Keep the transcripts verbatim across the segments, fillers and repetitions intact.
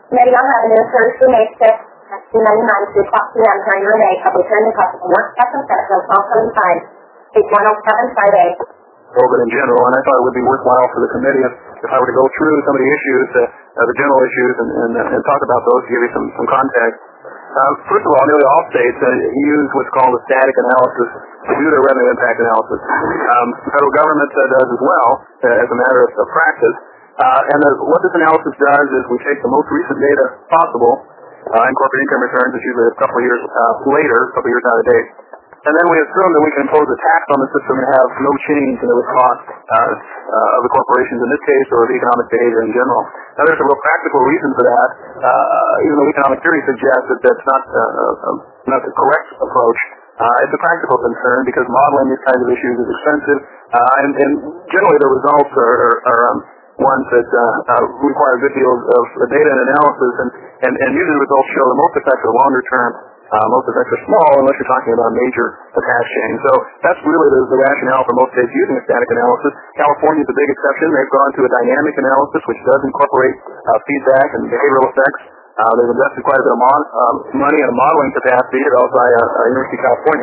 Committee on Revenue Thursday, May fifth, nineteen ninety-nine, two o'clock p m during your day, public hearing to cover the work session session of twelve seventy-five, page one oh seven, side A. Open in general, and I thought it would be worthwhile for the committee if, if I were to go through some of the issues, uh, uh, the general issues, and, and, uh, and talk about those to give you some, some context. Uh, first of all, nearly all states uh, use what's called a static analysis to do their revenue impact analysis. Um, the federal government uh, does as well, uh, as a matter of, of practice. Uh, and uh, what this analysis does is we take the most recent data possible, uh, in corporate income returns, it's usually a couple of years uh, later, a couple of years out of date. And then we assume that we can impose a tax on the system and have no change in the cost uh, uh, of the corporations in this case, or of economic behavior in general. Now, there's a real practical reason for that, uh, even though economic theory suggests that that's not, uh, uh, not the correct approach. Uh, it's a practical concern because modeling these kinds of issues is expensive, uh, and, and generally the results are, are, are um, ones that uh, uh, require a good deal of data and analysis, and, and, and usually the results show the most effective longer term. Uh, most effects are small unless you're talking about a major tax change. So that's really the, the rationale for most states using a static analysis. California is a big exception. They've gone to a dynamic analysis, which does incorporate uh, feedback and behavioral effects. Uh, they've invested quite a bit of mon uh, money in a modeling capacity developed by uh, uh, University of California.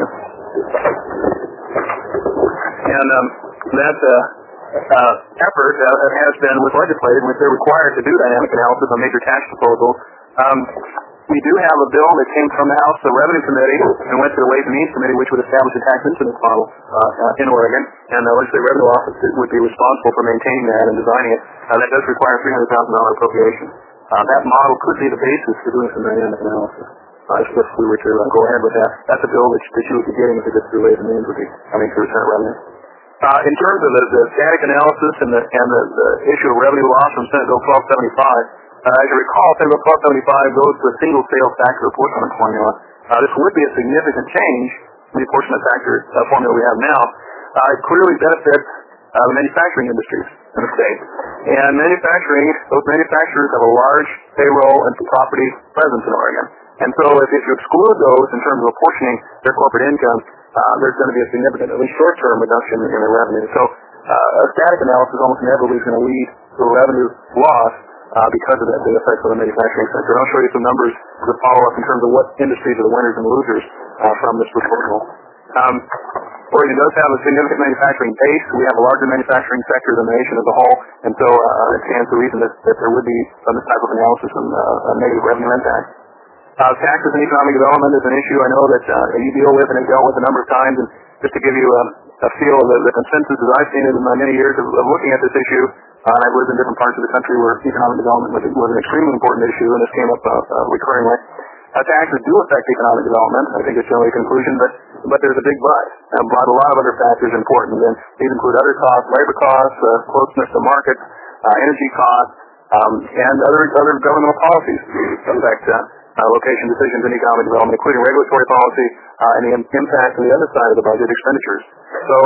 And um, that uh, uh, effort uh, has been with legislated, which they're required to do dynamic analysis on major tax proposals. Um, We do have a bill that came from the House the Revenue Committee and went to the Ways and Means Committee, which would establish a tax incidence model uh, in Oregon, and the Legislative Revenue Office would be responsible for maintaining that and designing it. Uh, that does require three hundred thousand dollars appropriation. Uh, that model could be the basis for doing some dynamic analysis. Uh, if we were to uh, go ahead with that, that's a bill that, that you would be getting if it gets through Ways and Means, would be coming through Senate Revenue. Uh, in terms of the, the static analysis and the, and the, the issue of revenue loss from Senate Bill twelve seventy-five, Uh, as you recall, Senate Bill twelve seventy-five goes to a single sales factor apportionment formula. Uh, this would be a significant change in the apportionment factor uh, formula we have now. Uh, it clearly benefits uh, the manufacturing industries in the state. And manufacturing, those manufacturers have a large payroll and property presence in Oregon. And so if, if you exclude those in terms of apportioning their corporate income, uh, there's going to be a significant, at least short-term reduction in their revenue. So uh, a static analysis almost inevitably is going to lead to a revenue loss Uh, because of that, the effects on the manufacturing sector. And I'll show you some numbers to follow up in terms of what industries are the winners and losers uh, from this proposal. Um, Oregon does have a significant manufacturing base. We have a larger manufacturing sector than the nation as a whole, and so uh, it stands to reason that, that there would be some this type of analysis and uh, a negative revenue impact. Uh, taxes and economic development is an issue I know that uh, you deal with and have dealt with a number of times, and just to give you um, a feel of the, the consensus as I've seen it in my many years of, of looking at this issue. Uh, I've lived in different parts of the country where economic development was, was an extremely important issue, and this came up uh, uh, recurringly. Uh, taxes do affect economic development. I think it's generally a conclusion, but but there's a big but. Uh, but a lot of other factors are important, and these include other costs, labor costs, uh, closeness to markets, uh, energy costs, um, and other other governmental policies affect uh, uh, location decisions in economic development, including regulatory policy uh, and the im- impact on the other side of the budget, expenditures. So,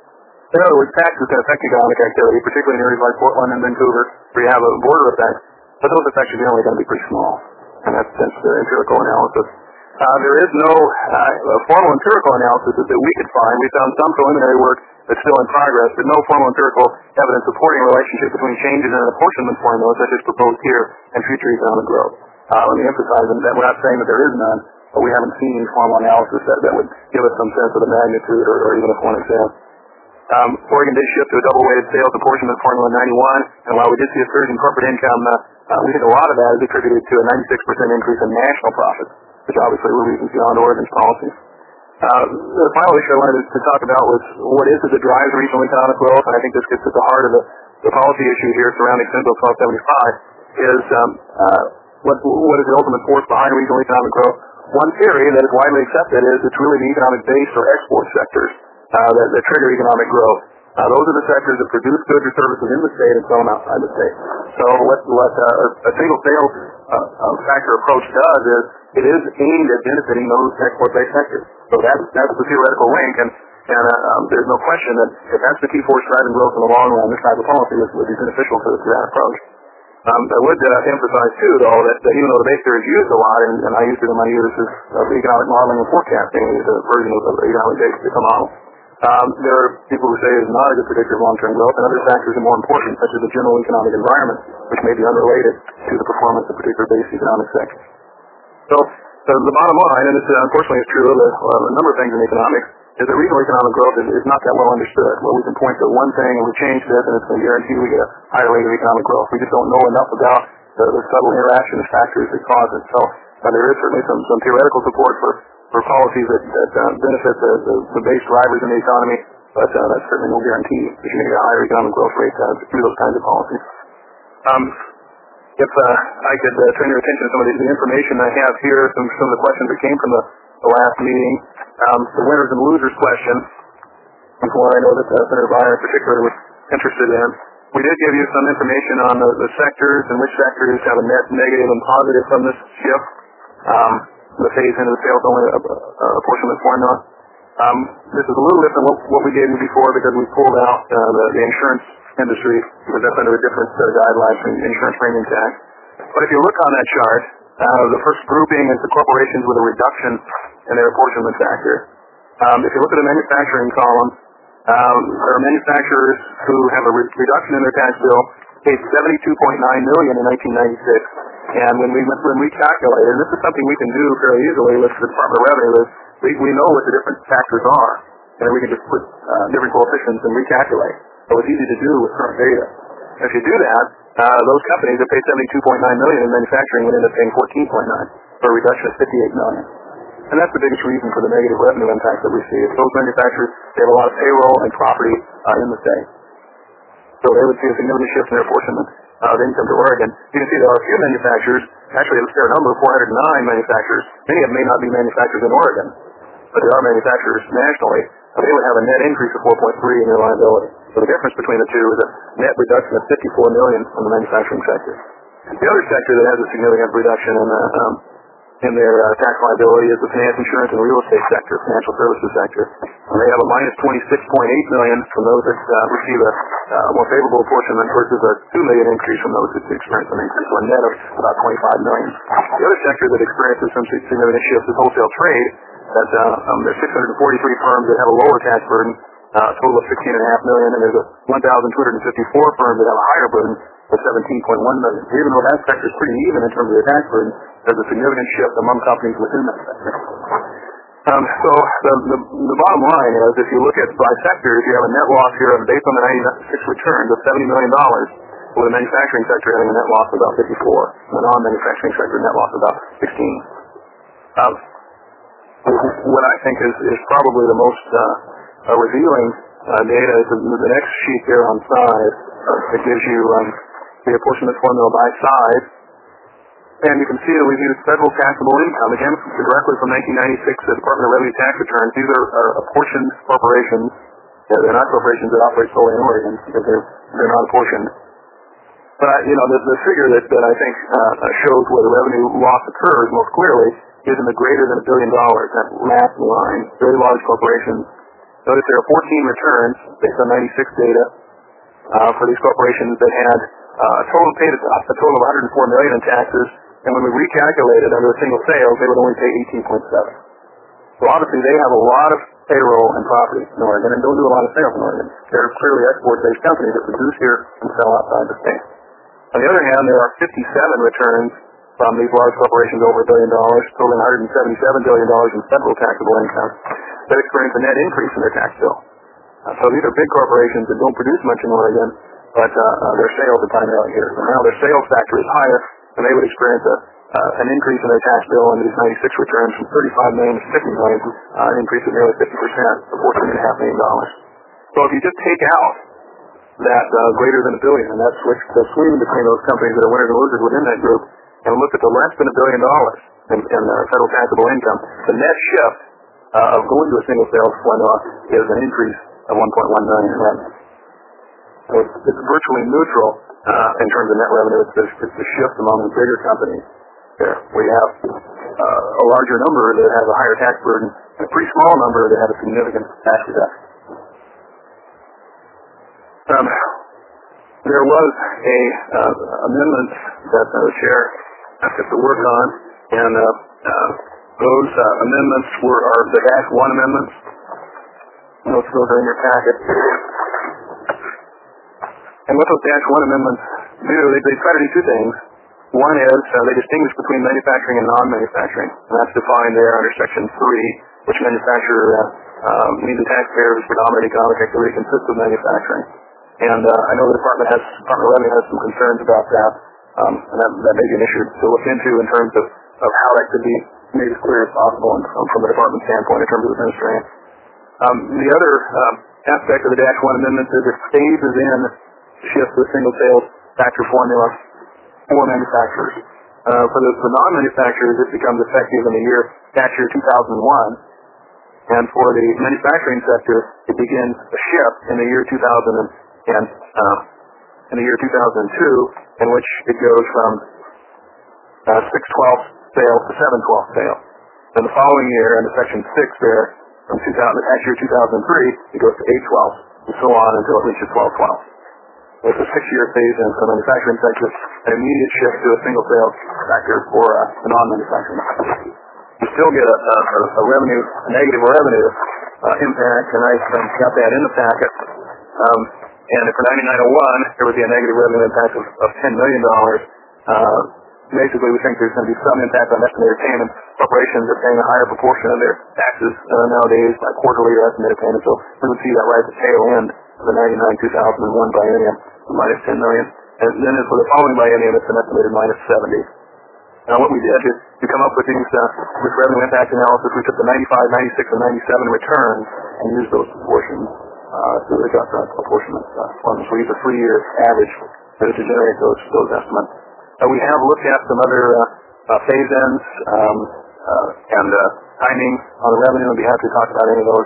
in other words, taxes can affect economic activity, particularly in areas like Portland and Vancouver, where you have a border effect, but those effects are generally going to be pretty small, and that's, that's the empirical analysis. Uh, there is no uh, formal empirical analysis that we could find. We found some preliminary work that's still in progress, but no formal empirical evidence supporting a relationship between changes in an apportionment formula, such as proposed here, and future economic growth. Uh, let me emphasize that we're not saying that there is none, but we haven't seen any formal analysis that, that would give us some sense of the magnitude, or, or even if one exists. Um, Oregon did shift to a double-weighted sales apportionment formula in ninety-one, and while we did see a surge in corporate income, uh, uh, we think a lot of that is attributed to a ninety-six percent increase in national profits, which obviously were reasons beyond Oregon's policies. Uh, the final issue I wanted to talk about was what is it that drives regional economic growth, and I think this gets at the heart of the, the policy issue here surrounding Senate Bill twelve seventy-five, is um, uh, what, what is the ultimate force behind regional economic growth. One theory that is widely accepted is it's really the economic base or export sectors Uh, that, that trigger economic growth. Uh, those are the sectors that produce goods or services in the state and sell them outside the state. So what, what uh, a single sales uh, uh, factor approach does is it is aimed at benefiting those export-based sectors. So that's, that's the theoretical link, and, and uh, um, there's no question that if that's the key force driving growth in the long run, this type of policy would, would be beneficial to, to that approach. Um, I would uh, emphasize, too, though, that, that even though the base theory is used a lot, and, and I used it in my years of economic modeling and forecasting, the version of the economic base model, Um, there are people who say it is not a good predictor of long-term growth, and other factors are more important, such as the general economic environment, which may be unrelated to the performance of particular base economic sectors. So, so the bottom line, and this uh, unfortunately is true of a, uh, a number of things in economics, is that regional economic growth is, is not that well understood. Well, we can point to one thing and we change this, and it's going to guarantee we get a higher rate of economic growth. We just don't know enough about the, the subtle interaction of factors that cause it. So uh, there is certainly some, some theoretical support for, for policies that, that uh, benefit the, the, the base drivers in the economy, but uh, that's certainly no guarantee that you can get a higher economic growth rate uh, through those kinds of policies. Um, if uh, I could uh, turn your attention to some of the, the information I have here, some, some of the questions that came from the, the last meeting, um, the winners and losers question, is one I know that uh, Senator Breyer in particular was interested in. We did give you some information on the, the sectors and which sectors have a net negative and positive from this shift. Um, the phase into the sales only uh, uh, apportionment formula. Um, this is a little different than what, what we gave you before because we pulled out uh, the, the insurance industry because that's under a different set of guidelines from insurance premium tax. But if you look on that chart, uh, the first grouping is the corporations with a reduction in their apportionment factor. Um, if you look at the manufacturing column, um, there are manufacturers who have a re- reduction in their tax bill, paid seventy-two point nine million dollars in nineteen ninety-six. And when we when we calculate, and this is something we can do fairly easily with the Department of Revenue, is we, we know what the different factors are, and then we can just put uh, different coefficients and recalculate. So it's easy to do with current data. If you do that, uh, those companies that paid seventy-two point nine million dollars in manufacturing would end up paying fourteen point nine for a reduction of fifty-eight million dollars. And that's the biggest reason for the negative revenue impact that we see. If those manufacturers, they have a lot of payroll and property uh, in the state. So they would see a significant shift in their apportionment of income to Oregon. You can see there are a few manufacturers, actually a fair number, four hundred nine manufacturers. Many of them may not be manufacturers in Oregon, but there are manufacturers nationally. So they would have a net increase of four point three in their liability. So the difference between the two is a net reduction of fifty-four million dollars from the manufacturing sector. The other sector that has a significant reduction in the um, in their uh, tax liability is the finance, insurance, and real estate sector, financial services sector. And they have a minus twenty-six point eight million dollars from those that uh, receive a uh, more favorable apportionment versus a two million dollars increase from those that experience an increase, so a net of about twenty-five million dollars. The other sector that experiences some significant shifts is wholesale trade. That uh, um, there's six hundred forty-three firms that have a lower tax burden, uh, a total of sixteen point five million dollars, and there's a one thousand two hundred fifty-four firms that have a higher burden of seventeen point one million dollars. Even though that sector is pretty even in terms of their tax burden, there's a significant shift among companies within that sector. Um, so the, the, the bottom line is, if you look at by sectors, you have a net loss here based on the ninety-six returns of seventy million dollars, with the manufacturing sector having a net loss of about fifty-four, and the non-manufacturing sector net loss of about sixteen. Um, what I think is, is probably the most uh, uh, revealing uh, data is the, the next sheet there on size. Uh, it gives you um, the apportionment formula by size. And you can see that we've used federal taxable income, again, directly from nineteen ninety-six to the Department of Revenue tax returns. These are, are apportioned corporations. Yeah, they're not corporations that operate solely in Oregon because they're, they're not apportioned. But, you know, the, the figure that, that I think uh, shows where the revenue loss occurs most clearly is in the greater than a billion dollars, that last line, very large corporations. Notice there are fourteen returns based on ninety-six data uh, for these corporations that had uh, a total paid a total of one hundred four million dollars in taxes. And when we recalculated under a single sales, they would only pay eighteen point seven. So obviously they have a lot of payroll and property in Oregon and don't do a lot of sales in Oregon. They're clearly export-based companies that produce here and sell outside the state. On the other hand, there are fifty-seven returns from these large corporations over a billion dollars, totaling one hundred seventy-seven billion dollars in federal taxable income, that experience a net increase in their tax bill. Uh, so these are big corporations that don't produce much in Oregon, but uh, uh, their sales are primarily here. So now their sales factor is higher, and they would experience a, uh, an increase in their tax bill under these ninety-six returns from thirty-five million dollars to fifty million dollars, uh, an increase of nearly fifty percent, or fourteen point five million dollars. So if you just take out that uh, greater than a billion, and that's which the swing between those companies that are winners and losers within that group, and look at the less than a billion dollars in, in their federal taxable income, the net shift uh, of going to a single sales formula is an increase of one point one million dollars in revenue. So it's, it's virtually neutral uh, in terms of net revenue. It's the, it's the shift among the bigger companies there. We have uh, a larger number that has a higher tax burden, and a pretty small number that have a significant tax reduction. Um, there was a uh, amendment that uh, the chair has to work on, and uh, uh, those uh, amendments were are the Act one amendments. Those, those are in your packet. And what those Dash one amendments do, they, they try to do two things. One is uh, they distinguish between manufacturing and non-manufacturing, and that's defined there under Section three, which manufacturer uh, um, means the taxpayer's predominant economic activity consists of manufacturing. And uh, I know the Department has, Department of Revenue has some concerns about that, um, and that, that may be an issue to look into in terms of, of how that could be made as clear as possible and, um, from a department standpoint in terms of administering. Um, the other um, aspect of the Dash one amendments is it phases in shift to a single sales factor formula for manufacturers. Uh, for the for non-manufacturers, it becomes effective in the year tax year two thousand one, and for the manufacturing sector, it begins a shift in the year two thousand and uh, in the year two thousand two, in which it goes from uh, six twelfths sale to seven twelfths sale. And the following year, under Section six there, from two thousand, the tax year two thousand three, it goes to eight twelfths, and so on until it reaches twelve twelfths. It's a six-year phase in for the manufacturing sector, an immediate shift to a single sales factor for uh, the non-manufacturing sector. You still get a, a, a revenue, a negative revenue uh, impact, and I um, got that in the packet. Um, and for ninety-nine oh one, there would be a negative revenue impact of, of ten million dollars. Uh, basically, we think there's going to be some impact on estimated payments. Corporations are paying a higher proportion of their taxes uh, nowadays by quarterly or estimated payments, so we would see that right at the tail end of the ninety-nine two thousand one biennium, minus ten million dollars. And then for the following biennium, it's an estimated minus seventy. Now, what we did is to come up with these uh, with revenue impact analysis, we took the ninety-five, ninety-six, and ninety-seven returns and used those proportions uh, to adjust our proportionate uh, formulas. We use a three-year average to generate those those estimates. Uh, we have looked at some other uh, uh, phase-ins um, uh, and uh, timing on the revenue, and be happy to talk about any of those.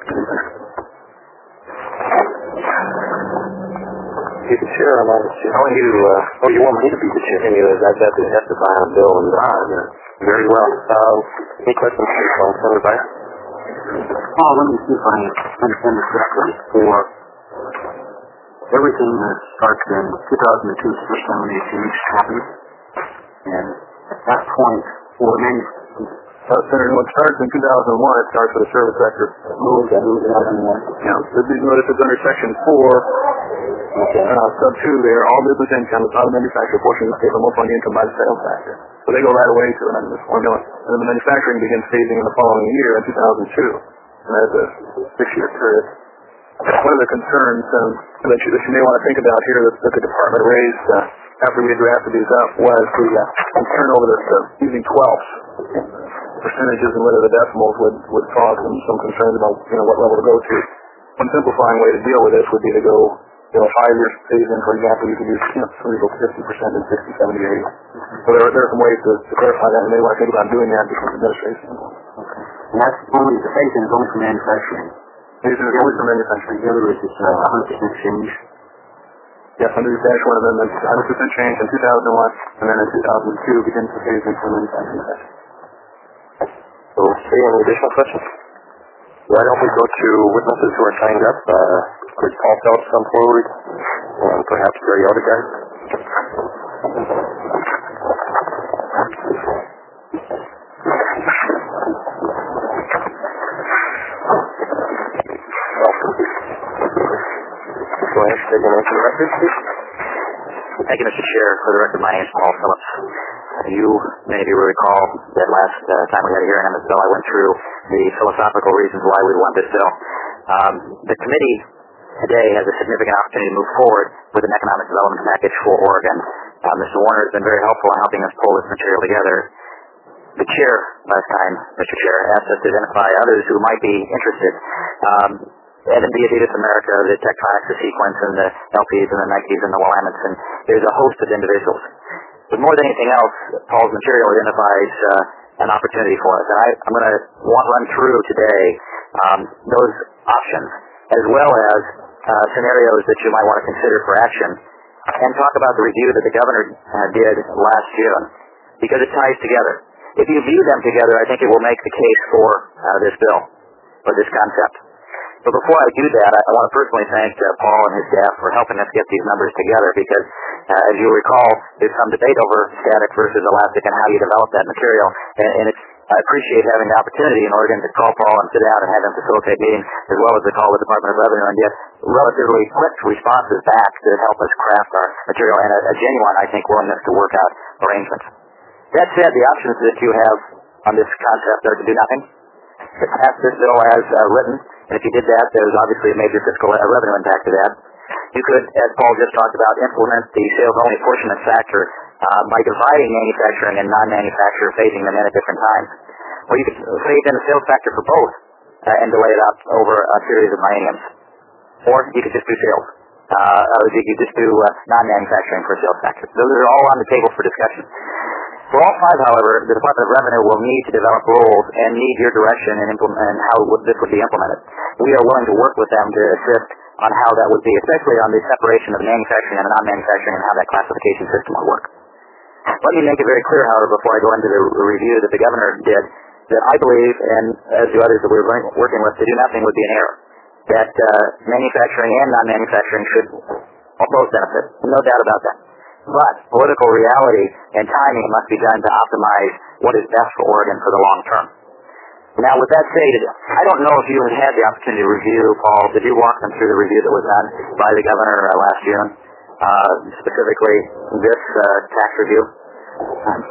Be the chair, I'm on the chair. I want you to, uh, oh, you want me to be the chair? Anyways, I've got to testify on bill and ah, yeah. Very well. Uh, any questions from Senator Bayer? Oh, let me see if I understand this correctly. For everything that starts in two thousand two, the first time when the change happened, and at that point, for many, Uh, Senator, when it starts in two thousand one, it starts with the service sector. moves that moves out in one. Yeah, you notice it's under Section four, Okay. uh, sub two there, all business income is not a manufacturer portion of the state of money income by the sales factor. So they go right away to it under this formula. And then the manufacturing begins phasing in the following year in two thousand two. And that's a six-year period. One of the concerns um, that, you, that you may want to think about here that, that the department raised uh, after we had drafted these up was the uh, concern over this uh, using twelfths percentages and whether the decimals would, would cause some, some concerns about, you know, what level to go to. One simplifying way to deal with this would be to go, you know, five years phase in, for example, you could use, you know, three go fifty percent and sixty, seventy, eighty. So there, there are some ways to, to clarify that, and you may want to think about doing that because of administration. Okay. And that's only, the phase-in is only for manufacturing. Phase-in is only for manufacturing. The other is just uh, one hundred percent change. Yes, under the Dash one amendment, one hundred percent change in two thousand one, and then in two thousand two begins the phase in for manufacturing sector. So, any additional questions? Why don't we go to witnesses who are signed up? Uh, could Paul Phelps come forward? And perhaps Jerry Odegaard? Go ahead, take your name for the record, please. Thank you, Mister Chair. For the record, my name is Paul Phillips. You maybe recall that last uh, time we had a hearing on this bill, I went through the philosophical reasons why we want this bill. Um, the committee today has a significant opportunity to move forward with an economic development package for Oregon. Uh, Mister Warner has been very helpful in helping us pull this material together. The chair, last time, Mister Chair, asked us to identify others who might be interested. Um, and the Adidas America, the Tektronix, the Sequence, and the L Ps, and the Nikes, and the Willamettes, and there's a host of individuals. But more than anything else, Paul's material identifies uh, an opportunity for us. And I, I'm going to want to run through today um, those options, as well as uh, scenarios that you might want to consider for action, and talk about the review that the governor uh, did last June, because it ties together. If you view them together, I think it will make the case for uh, this bill, or this concept. But before I do that, I, I want to personally thank uh, Paul and his staff for helping us get these numbers together, because uh, as you recall, there's some debate over static versus elastic and how you develop that material, and, and it's I appreciate having the opportunity in Oregon to call Paul and sit down and have him facilitate meetings, as well as to call the Department of Revenue and get relatively quick responses back to help us craft our material and a, a genuine, I think, willingness to work out arrangements. That said, the options that you have on this concept are to do nothing, to pass this bill as uh, written, and if you did that, there's obviously a major fiscal uh, revenue impact to that. You could, as Paul just talked about, implement the sales-only apportionment factor uh, by dividing manufacturing and non-manufacturer, phasing them in at different times. Or you could phase in the sales factor for both uh, and delay it out over a series of bienniums. Or you could just do sales. Uh, or you could just do uh, non-manufacturing for sales factor. Those are all on the table for discussion. For all five, however, the Department of Revenue will need to develop rules and need your direction and, implement, and how this would be implemented. We are willing to work with them to assist on how that would be, especially on the separation of manufacturing and non-manufacturing and how that classification system would work. Let me make it very clear, however, before I go into the review that the Governor did, that I believe, and as do others that we're working with, to do nothing would be an error. That uh, manufacturing and non-manufacturing should both benefit. No doubt about that. But political reality and timing must be done to optimize what is best for Oregon for the long term. Now, with that said, I don't know if you have had the opportunity to review, Paul, did you walk them through the review that was done by the Governor uh, last June, uh, specifically this uh, tax review? Um,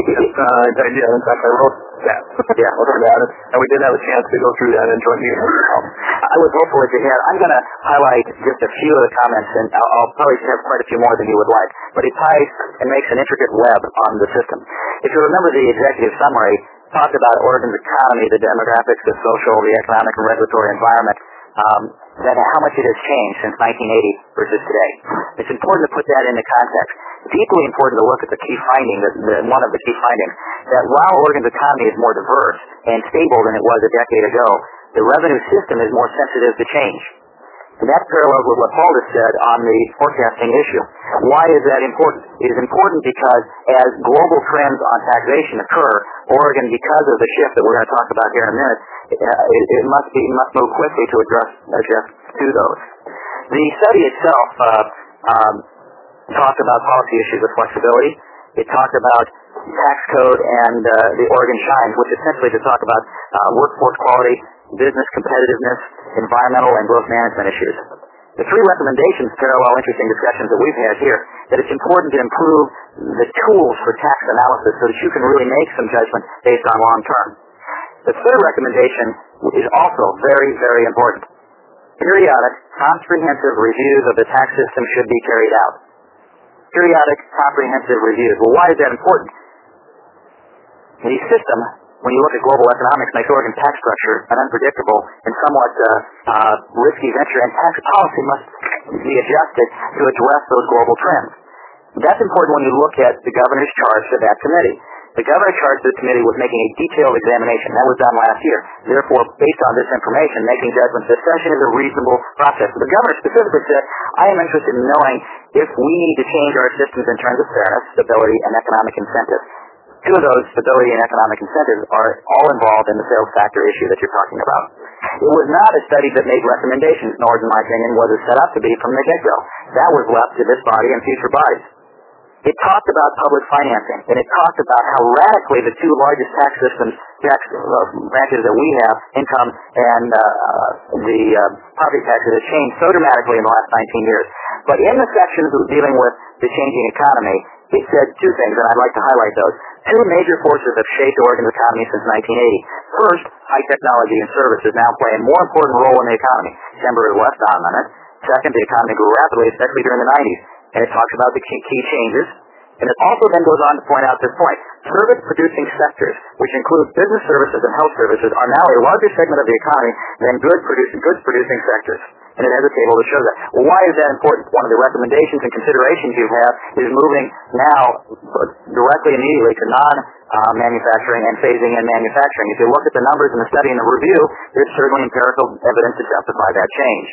Uh, I did. In fact, I wrote that. Yeah, wrote about it, and we did have a chance to go through that in joint meeting. I was hopeful that you had. I'm going to highlight just a few of the comments, and I'll, I'll probably have quite a few more than you would like, but it ties and makes an intricate web on the system. If you remember the executive summary, talked about Oregon's economy, the demographics, the social, the economic and regulatory environment, um, that how much it has changed since nineteen eighty versus today. It's important to put that into context. It's equally important to look at the key finding, that, that one of the key findings, that while Oregon's economy is more diverse and stable than it was a decade ago, the revenue system is more sensitive to change. And that parallels with what Paul has said on the forecasting issue. Why is that important? It is important because as global trends on taxation occur, Oregon, because of the shift that we're going to talk about here in a minute, it, it, it must be must move quickly to address adjust to those. The study itself uh, um, talked about policy issues of flexibility. It talked about tax code and uh, the Oregon Shines, which essentially to talk about uh, workforce quality, business competitiveness, environmental and growth management issues. The three recommendations parallel interesting discussions that we've had here, that it's important to improve the tools for tax analysis so that you can really make some judgment based on long term. The third recommendation is also very, very important. Periodic, comprehensive reviews of the tax system should be carried out. Periodic, comprehensive reviews. Well, why is that important? The system, when you look at global economics, makes Oregon's tax structure an unpredictable and somewhat uh, uh, risky venture, and tax policy must be adjusted to address those global trends. That's important when you look at the Governor's charge to that committee. The Governor charged the committee with making a detailed examination. That was done last year. Therefore, based on this information, making judgments, this session is a reasonable process. The Governor specifically said, I am interested in knowing if we need to change our systems in terms of fairness, stability, and economic incentives. Two of those, stability and economic incentives, are all involved in the sales factor issue that you're talking about. It was not a study that made recommendations, nor, in my opinion, was it set up to be from the get-go. That was left to this body and future bodies. It talked about public financing, and it talked about how radically the two largest tax systems, tax uh, branches that we have, income and uh, the uh, property taxes, have changed so dramatically in the last nineteen years. But in the sections dealing with the changing economy, it said two things, and I'd like to highlight those. Two major forces have shaped Oregon's economy since nineteen eighty. First, high technology and services now play a more important role in the economy. December is less dominant. Second, the economy grew rapidly, especially during the nineties. And it talks about the key, key changes. And it also then goes on to point out this point. Service-producing sectors, which include business services and health services, are now a larger segment of the economy than goods-producing goods-producing sectors. And it has a table that shows that. Well, why is that important? One of the recommendations and considerations you have is moving now directly immediately to non-manufacturing and phasing in manufacturing. If you look at the numbers in the study and the review, there's certainly empirical evidence to justify that change.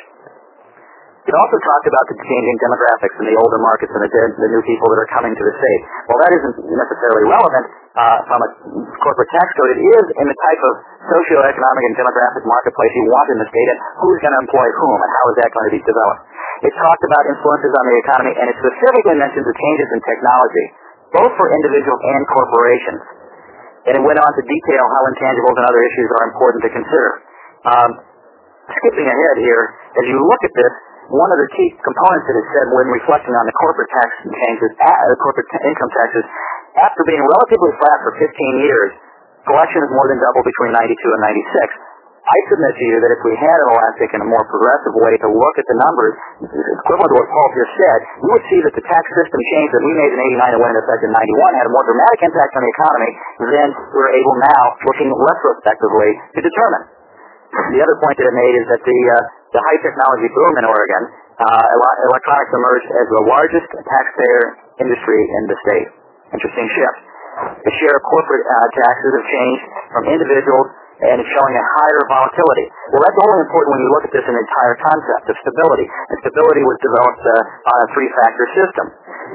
It also talked about the changing demographics in the older markets and the, the new people that are coming to the state. While that isn't necessarily relevant uh, from a corporate tax code, it is in the type of socioeconomic and demographic marketplace you want in the state, and who's going to employ whom, and how is that going to be developed. It talked about influences on the economy, and it specifically mentions the changes in technology, both for individuals and corporations. and it went on to detail how intangibles and other issues are important to consider. Um, skipping ahead here, as you look at this, one of the key components that is said when reflecting on the corporate tax changes, uh, corporate t- income taxes, after being relatively flat for fifteen years, collections more than doubled between ninety-two and ninety-six. I submit to you that if we had an elastic and a more progressive way to look at the numbers, equivalent to what Paul just said, you would see that the tax system change that we made in eighty-nine and went into effect in ninety-one had a more dramatic impact on the economy than we're able now, looking retrospectively, to determine. The other point that I made is that the uh, the high technology boom in Oregon, uh, electronics emerged as the largest taxpayer industry in the state. Interesting shift. The share of corporate uh, taxes have changed from individuals, and it's showing a higher volatility. Well, that's only important when you look at this in the entire concept of stability. And stability was developed uh, on a three-factor system.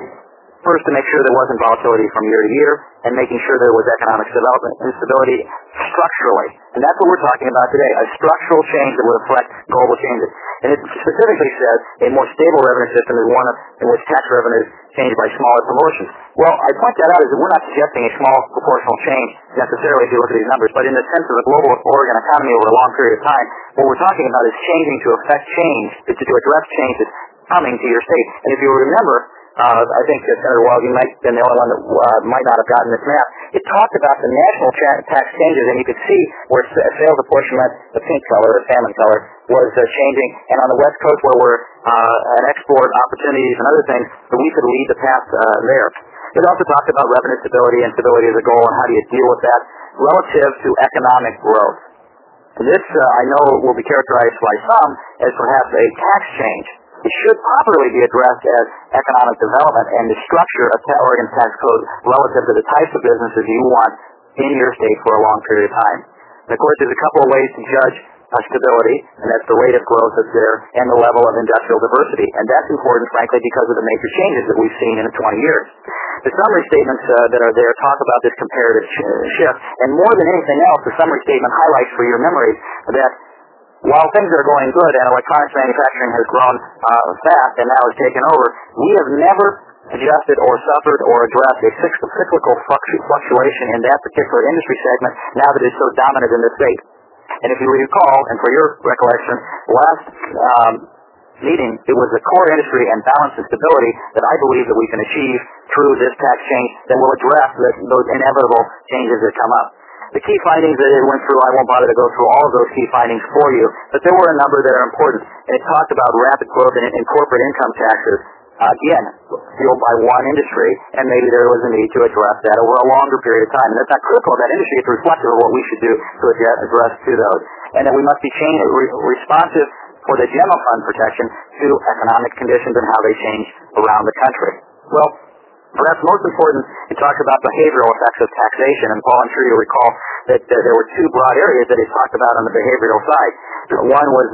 First, to make sure there wasn't volatility from year to year, and making sure there was economic development and stability structurally. And that's what we're talking about today, a structural change that would reflect global changes. And it specifically says a more stable revenue system is one in which tax revenues change by smaller proportions. Well, I point that out is that we're not suggesting a small proportional change necessarily if you look at these numbers, but in the sense of the global Oregon economy over a long period of time, what we're talking about is changing to affect change, to, to address changes coming to your state. And if you remember, Uh, I think that Senator Weld, you might have been the only one that uh, might not have gotten this map. It talked about the national cha- tax changes, and you could see where sales apportionment, the pink color, the salmon color, was uh, changing. And on the West Coast, where we're uh, an export opportunities and other things, that we could lead the path uh, there. It also talked about revenue stability and stability as a goal, and how do you deal with that relative to economic growth. And this, uh, I know, will be characterized by some as perhaps a tax change. It should properly be addressed as economic development and the structure of the Oregon tax code relative to the types of businesses you want in your state for a long period of time. And of course, there's a couple of ways to judge uh, stability, and that's the rate of growth that's there and the level of industrial diversity. And that's important, frankly, because of the major changes that we've seen in the twenty years. The summary statements uh, that are there talk about this comparative sh- shift, and more than anything else, the summary statement highlights for your memory that while things are going good and electronics manufacturing has grown uh, fast and now has taken over, we have never adjusted or suffered or addressed a cyclical fluctuation in that particular industry segment now that it's so dominant in the state. And if you recall, and for your recollection, last um, meeting, it was the core industry and balance and stability that I believe that we can achieve through this tax change that will address the, those inevitable changes that come up. The key findings that it went through, I won't bother to go through all of those key findings for you, but there were a number that are important. And it talked about rapid growth in, in corporate income taxes, uh, again, fueled by one industry, and maybe there was a need to address that over a longer period of time. And that's not critical of that industry, it's reflective of what we should do to address to those. And that we must be change, re, responsive for the general fund protection to economic conditions and how they change around the country. Well, perhaps most important, it talks about behavioral effects of taxation. And Paul, I'm sure you'll recall that uh, there were two broad areas that he talked about on the behavioral side. One was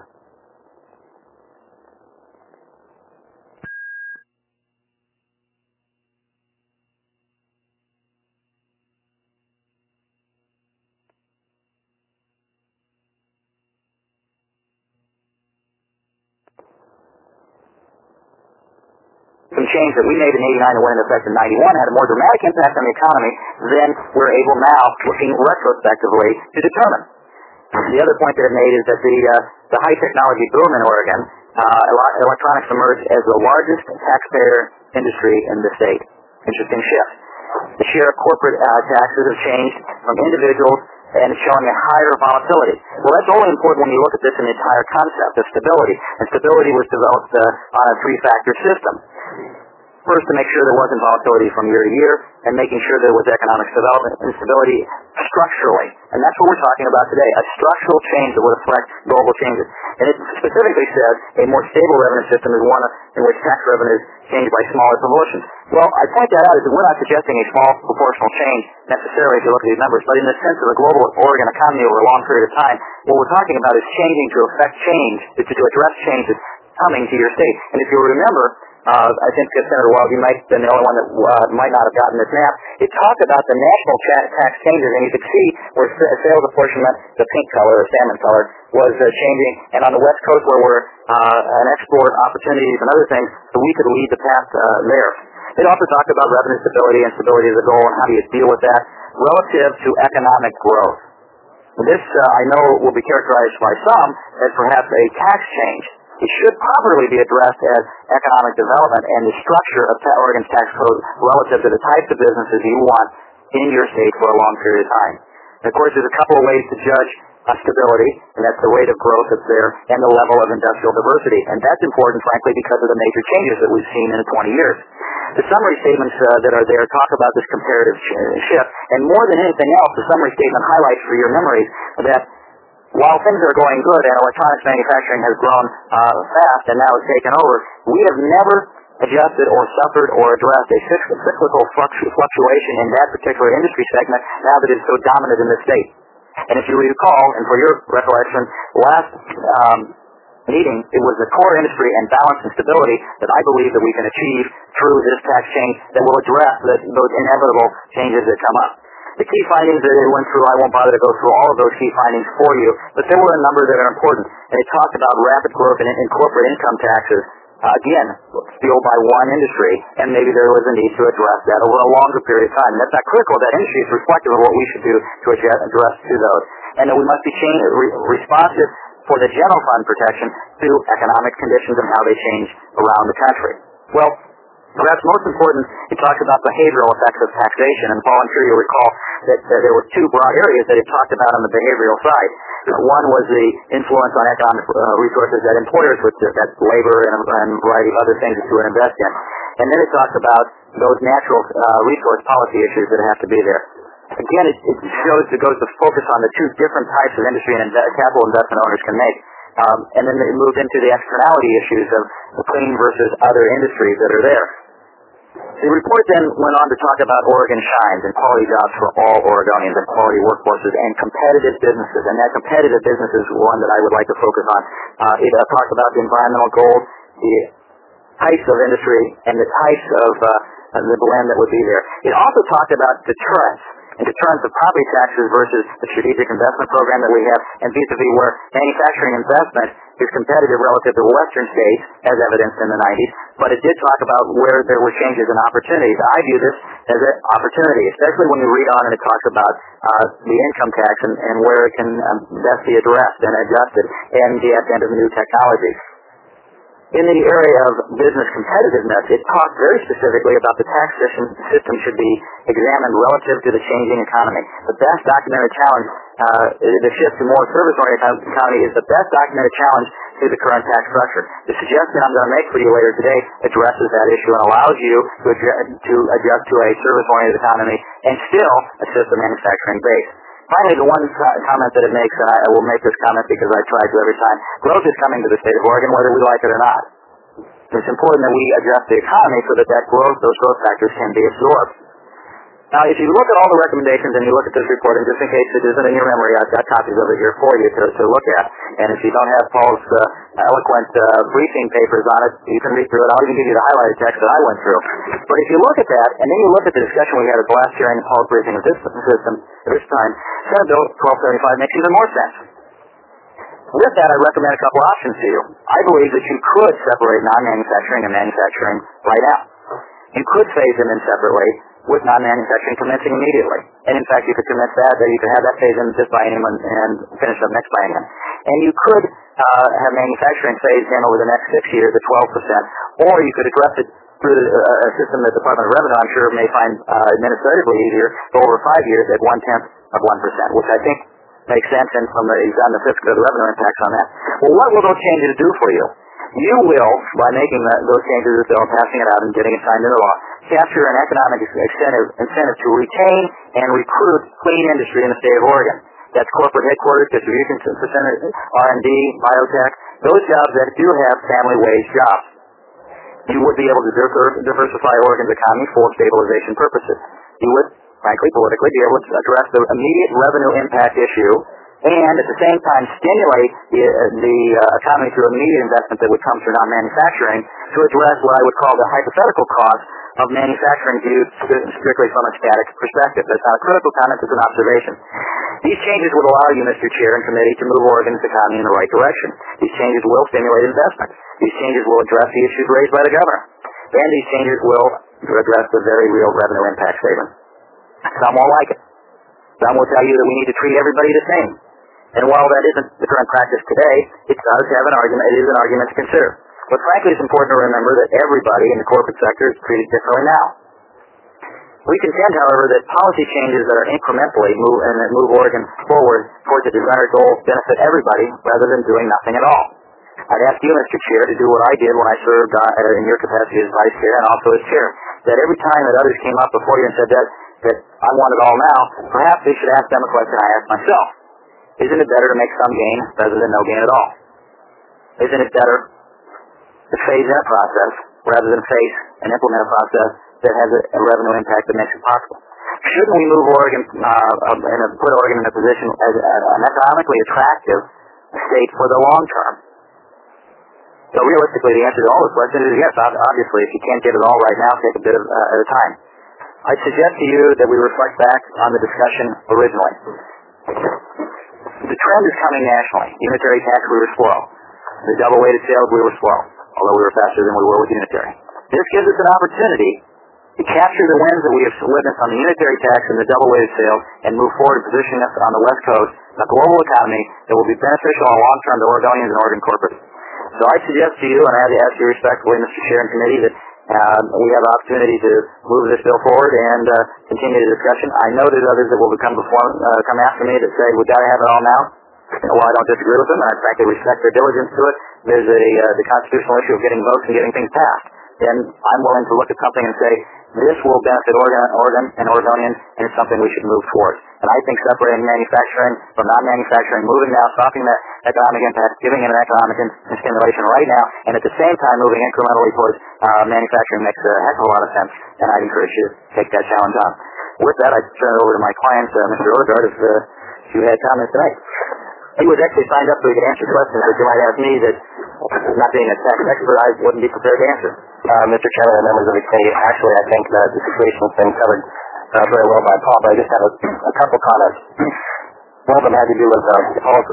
some change that we made in eighty-nine and went into effect in ninety-one had a more dramatic impact on the economy than we're able now, looking retrospectively, to determine. The other point that I made is that the uh, the high technology boom in Oregon, uh, electronics emerged as the largest taxpayer industry in the state. Interesting shift. The share of corporate uh, taxes have changed from individuals, and it's showing a higher volatility. Well, that's only important when you look at this in the entire concept of stability. And stability was developed uh, on a three-factor system. First, to make sure there wasn't volatility from year to year, and making sure there was economic development and stability structurally. And that's what we're talking about today, a structural change that would reflect global changes. And it specifically says a more stable revenue system is one in which tax revenues change by smaller proportions. Well, I point that out is that we're not suggesting a small proportional change necessarily if you look at these numbers, but in the sense of the global Oregon economy over a long period of time, what we're talking about is changing to affect change, to, to address changes coming to your state. And if you remember, Uh, I think uh, Senator Weld, you might have been the only one that uh, might not have gotten this map. It talked about the national cha- tax changes, and you could see where sales apportionment, the pink color or salmon color, was uh, changing. And on the West Coast, where we're uh, an export opportunities and other things, so we could lead the path uh, there. It also talked about revenue stability and stability as a goal and how do you deal with that relative to economic growth. This, uh, I know, will be characterized by some as perhaps a tax change. It should properly be addressed as economic development and the structure of Oregon's tax code relative to the types of businesses you want in your state for a long period of time. And of course, there's a couple of ways to judge uh, stability, and that's the rate of growth that's there and the level of industrial diversity. And that's important, frankly, because of the major changes that we've seen in the twenty years. The summary statements uh, that are there talk about this comparative shift, and more than anything else, the summary statement highlights for your memories that while things are going good and electronics manufacturing has grown uh, fast and now has taken over, we have never adjusted or suffered or addressed a cyclical fluctuation in that particular industry segment now that it's so dominant in the state. And if you recall, and for your recollection, last um, meeting, it was the core industry and balance and stability that I believe that we can achieve through this tax change that will address the, those inevitable changes that come up. The key findings that it went through, I won't bother to go through all of those key findings for you, but there were a number that are important. And it talked about rapid growth in, in corporate income taxes, uh, again, fueled by one industry, and maybe there was a need to address that over a longer period of time. And that's not critical. That industry is reflective of what we should do to address, address to those. And that we must be change, re, responsive for the general fund protection to economic conditions and how they change around the country. Well, perhaps most important, it talks about behavioral effects of taxation. And Paul, I'm sure you'll recall that uh, there were two broad areas that it talked about on the behavioral side. Uh, one was the influence on economic uh, resources that employers would, uh, that's labor and, and a variety of other things that you would invest in. And then it talks about those natural uh, resource policy issues that have to be there. Again, it, it shows, it goes to focus on the two different types of industry and inve- capital investment owners can make. Um, and then it moved into the externality issues of clean versus other industries that are there. The report then went on to talk about Oregon Shines and quality jobs for all Oregonians and quality workforces and competitive businesses. And that competitive business is one that I would like to focus on. Uh, it uh, talked about the environmental goals, the types of industry, and the types of uh, the blend that would be there. It also talked about deterrence. And deterrence of property taxes versus the strategic investment program that we have, and vis-a-vis where manufacturing investment is competitive relative to Western states, as evidenced in the nineties, but it did talk about where there were changes and opportunities. I view this as an opportunity, especially when you read on and it talks about uh, the income tax and, and where it can um, best be addressed and adjusted, and the advent of new technologies. In the area of business competitiveness, it talked very specifically about the tax system, system should be examined relative to the changing economy. The best documented challenge, uh, the shift to more service-oriented economy is the best documented challenge to the current tax structure. The suggestion I'm going to make for you later today addresses that issue and allows you to adjust to, adjust to a service-oriented economy and still assist the manufacturing base. Finally, the one comment that it makes, and I will make this comment because I try to every time, growth is coming to the state of Oregon whether we like it or not. It's important that we adjust the economy so that that growth, those growth factors can be absorbed. Now, if you look at all the recommendations and you look at this report, and just in case it isn't in your memory, I've got copies of it here for you to, to look at. And if you don't have Paul's uh, eloquent uh, briefing papers on it, you can read through it. I'll even give you the highlighted text that I went through. But if you look at that, and then you look at the discussion we had at the last hearing and Paul's briefing of this system, this time, Senate Bill twelve seventy-five makes even more sense. With that, I recommend a couple options to you. I believe that you could separate non-manufacturing and manufacturing right now. You could phase them in separately, with non-manufacturing commencing immediately. And in fact, you could commence that, that you could have that phase in this biennium and, and finish up next biennium. And you could uh, have manufacturing phased in over the next six years at twelve percent, or you could address it through the, uh, a system that the Department of Revenue, I'm sure, may find uh, administratively easier, go over five years at one-tenth of one percent, which I think makes sense, and from the, on the fiscal, the revenue impacts on that. Well, what will those changes do for you? You will, by making that, those changes to the bill, passing it out, and getting it signed into law, capture an economic incentive, incentive to retain and recruit clean industry in the state of Oregon. That's corporate headquarters, distribution centers, R and D, biotech, those jobs that do have family wage jobs. You would be able to diversify Oregon's economy for stabilization purposes. You would, frankly, politically, be able to address the immediate revenue impact issue and at the same time stimulate the, uh, the uh, economy through immediate investment that would come through non-manufacturing to address what I would call the hypothetical cost of manufacturing viewed strictly from a static perspective. That's not a critical comment, it's an observation. These changes would allow you, Mister Chair and Committee, to move Oregon's economy in the right direction. These changes will stimulate investment. These changes will address the issues raised by the governor. And these changes will to address the very real revenue impact statement. Some won't like it. Some will tell you that we need to treat everybody the same. And while that isn't the current practice today, it does have an argument, it is an argument to consider. But frankly, it's important to remember that everybody in the corporate sector is treated differently now. We contend, however, that policy changes that are incrementally move and that move Oregon forward towards the desired goals benefit everybody rather than doing nothing at all. I'd ask you, Mister Chair, to do what I did when I served uh, in your capacity as Vice Chair and also as Chair, that every time that others came up before you and said that, that I want it all now, perhaps they should ask them a question I asked myself. Isn't it better to make some gain rather than no gain at all? Isn't it better to phase in a process rather than face and implement a process that has a, a revenue impact that makes it possible? Shouldn't we move Oregon uh, and put Oregon in a position as an economically attractive state for the long term? So realistically, the answer to all those questions is yes. Obviously, if you can't get it all right now, take a bit of, uh, at a time. I suggest to you that we reflect back on the discussion originally. The trend is coming nationally. Unitary tax, we were slow. The double-weighted sales, we were slow, although we were faster than we were with unitary. This gives us an opportunity to capture the wins that we have witnessed on the unitary tax and the double-weighted sales and move forward and position us on the West Coast in a global economy that will be beneficial on long term to Oregonians and Oregon corporates. So I suggest to you, and I have to ask you respectfully, Mister Chair and Committee, that uh, we have an opportunity to move this bill forward and uh, continue the discussion. I know there's others that will become before, uh, come after me that say, we've got to have it all now. While I don't disagree with them, and I frankly respect their diligence to it, there's a, uh, the constitutional issue of getting votes and getting things passed. Then I'm willing to look at something and say, this will benefit Oregon, Oregon and Oregonians, and it's something we should move towards. And I think separating manufacturing from non-manufacturing, moving now, stopping that economic impact, giving it an economic in- stimulation right now, and at the same time moving incrementally towards uh, manufacturing makes a heck of a lot of sense, and I'd encourage you to take that challenge on. With that, I turn it over to my client, uh, Mister Odegaard, if, uh, if you had comments tonight. He was actually signed up so he could answer questions that you might ask me that, not being a tax expert, I wouldn't be prepared to answer. Uh, Mister Chairman and members of the committee, actually I think that the situation has been covered uh, very well by Paul, but I just have a, a couple comments. One of them had to do with uh, Paul's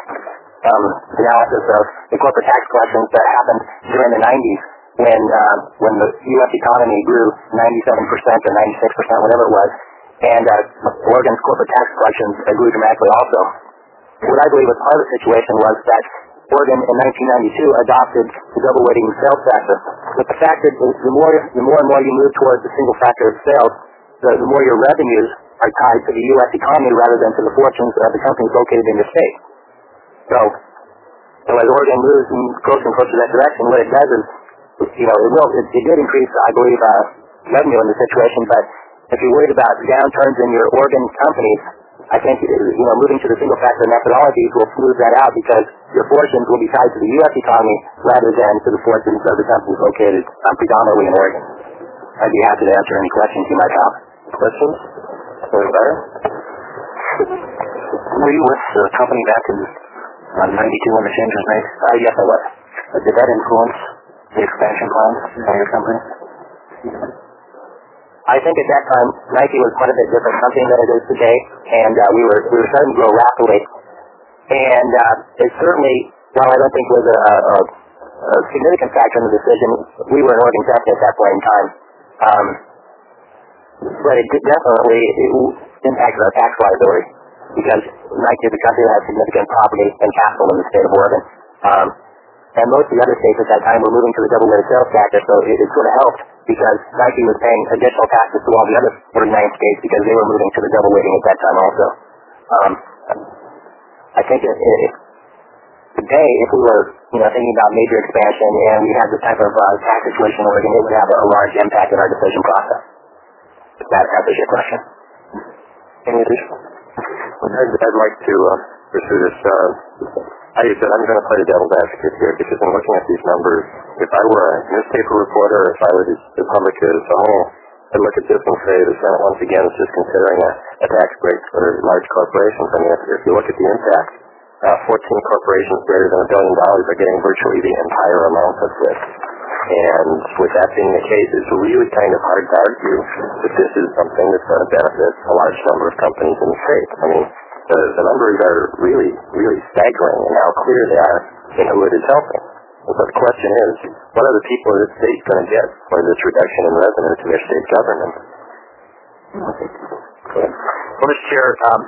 um, analysis of the corporate tax collections that happened during the nineties when uh, when the U S economy grew ninety-seven percent or ninety-six percent, whatever it was, and uh, Oregon's corporate tax collections uh, grew dramatically also. What I believe was part of the situation was that Oregon in nineteen ninety-two adopted the double weighting sales factor. But the fact that the more, the more and more you move towards the single factor of sales, the, the more your revenues are tied to the U S economy rather than to the fortunes of the companies located in your state. So, so as Oregon moves and goes and closer to that direction, what it does is, you know, it will, it, it did increase, I believe, uh, revenue in the situation, but if you're worried about downturns in your Oregon companies, I think, you know, moving to the single factor methodologies will smooth that out because your fortunes will be tied to the U S economy rather than to the fortunes of the companies located um, predominantly in Oregon. I'd be happy to answer any questions you might have. Questions? Any better? Were you with the company back in uh, ninety-two when the change was made? Uh, yes, I was. Uh, did that influence the expansion plans of your company? I think at that time, Nike was quite a bit different company than it is today, and uh, we were we were starting to grow rapidly. And uh, it certainly, while I don't think was a, a, a significant factor in the decision, we were an Oregon company at that point in time. Um, but it did definitely it impacted our tax liability because Nike is a company that has significant property and capital in the state of Oregon. Um, and most of the other states at that time were moving to the double-weighted sales factor, so it, it sort of helped because Nike was paying additional taxes to all the other forty-nine states because they were moving to the double weighting at that time also. Um, I think it, it, today, if we were, you know, thinking about major expansion and we had this type of uh, tax situation in Oregon, it would have a, a large impact in our decision process. If that answers your question. Any additional? I'd, I'd like to uh, pursue this. Uh, I said I'm going to play the devil's advocate here because in looking at these numbers, if I were a newspaper reporter, if I were the public as a whole, I'd look at this and say the Senate once again is just considering a, a tax break for large corporations. I mean, if, if you look at the impact, uh, fourteen corporations greater than a billion dollars are getting virtually the entire amount of this. And with that being the case, it's really kind of hard to argue that this is something that's going to benefit a large number of companies in the state. I mean, the, the numbers are really, really staggering in how clear they are in who it is helping. But the question is, what are the people of the state going to get for this reduction in revenue to their state government? Well, Mister Chair, um,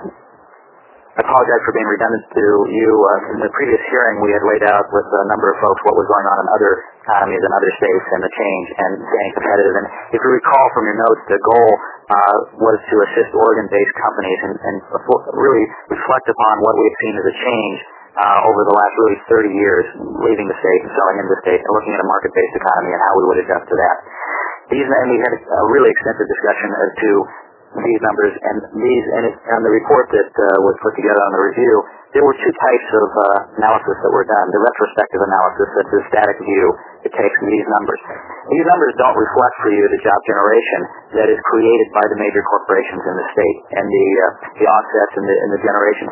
I apologize for being redundant to you. Uh, in the previous hearing, we had laid out with a number of folks what was going on in other economies and other states and the change and staying competitive. And if you recall from your notes, the goal uh, was to assist Oregon-based companies and, and really reflect upon what we had seen as a change uh, over the last really thirty years, leaving the state and selling into the state and looking at a market-based economy and how we would adjust to that. These, and we had a really extensive discussion as to these numbers, and these, and it, on the report that uh, was put together on the review, there were two types of uh, analysis that were done. The retrospective analysis, that's the static view it takes from these numbers. These numbers don't reflect for you the job generation that is created by the major corporations in the state and the uh, the offsets and the, and the generation.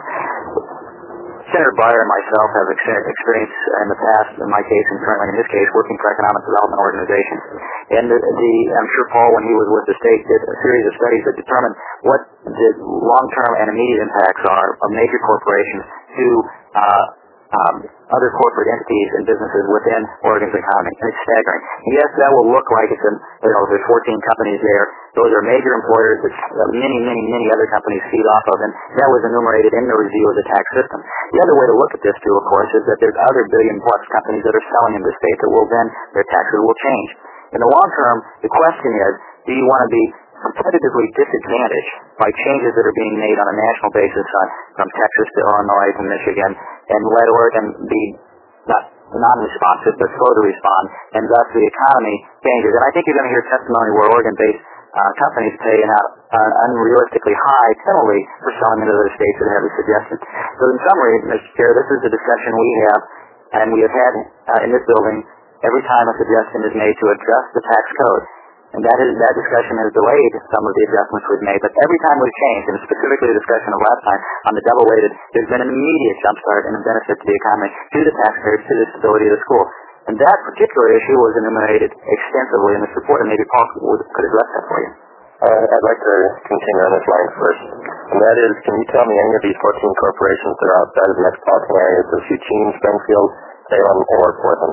Senator Breyer and myself have experience in the past, in my case and currently in this case, working for economic development organizations. And the, the I'm sure Paul, when he was with the state, did a series of studies that determined what the long-term and immediate impacts are of major corporations to uh, um, other corporate entities and businesses within Oregon's economy. And it's staggering. Yes, that will look like it's, in, you know, there's fourteen companies there. Those are major employers that many, many, many other companies feed off of, and that was enumerated in the review of the tax system. The other way to look at this, too, of course, is that there's other billion-plus companies that are selling in the state that will then, their taxes will change. In the long term, the question is, do you want to be competitively disadvantaged by changes that are being made on a national basis on, from Texas to Illinois to Michigan, and let Oregon be not non-responsive but slow to respond, and thus the economy changes? And I think you're going to hear testimony where Oregon-based uh, companies pay an uh, unrealistically high penalty for selling into other states that have a suggestion. So in summary, Mister Chair, this is the discussion we have, and we have had uh, in this building every time a suggestion is made to address the tax code. And that is that discussion has delayed some of the adjustments we've made. But every time we've changed, and specifically the discussion of last time on the double-weighted, there's been an immediate jumpstart and a benefit to the economy, to the taxpayers, to the stability of the school. And that particular issue was enumerated extensively in this report, and maybe Paul could address that for you. Uh, I'd like to continue on this line first. And that is, can you tell me any of these fourteen corporations that are outside of the metropolitan areas of Eugene, Springfield, Salem, or Portland?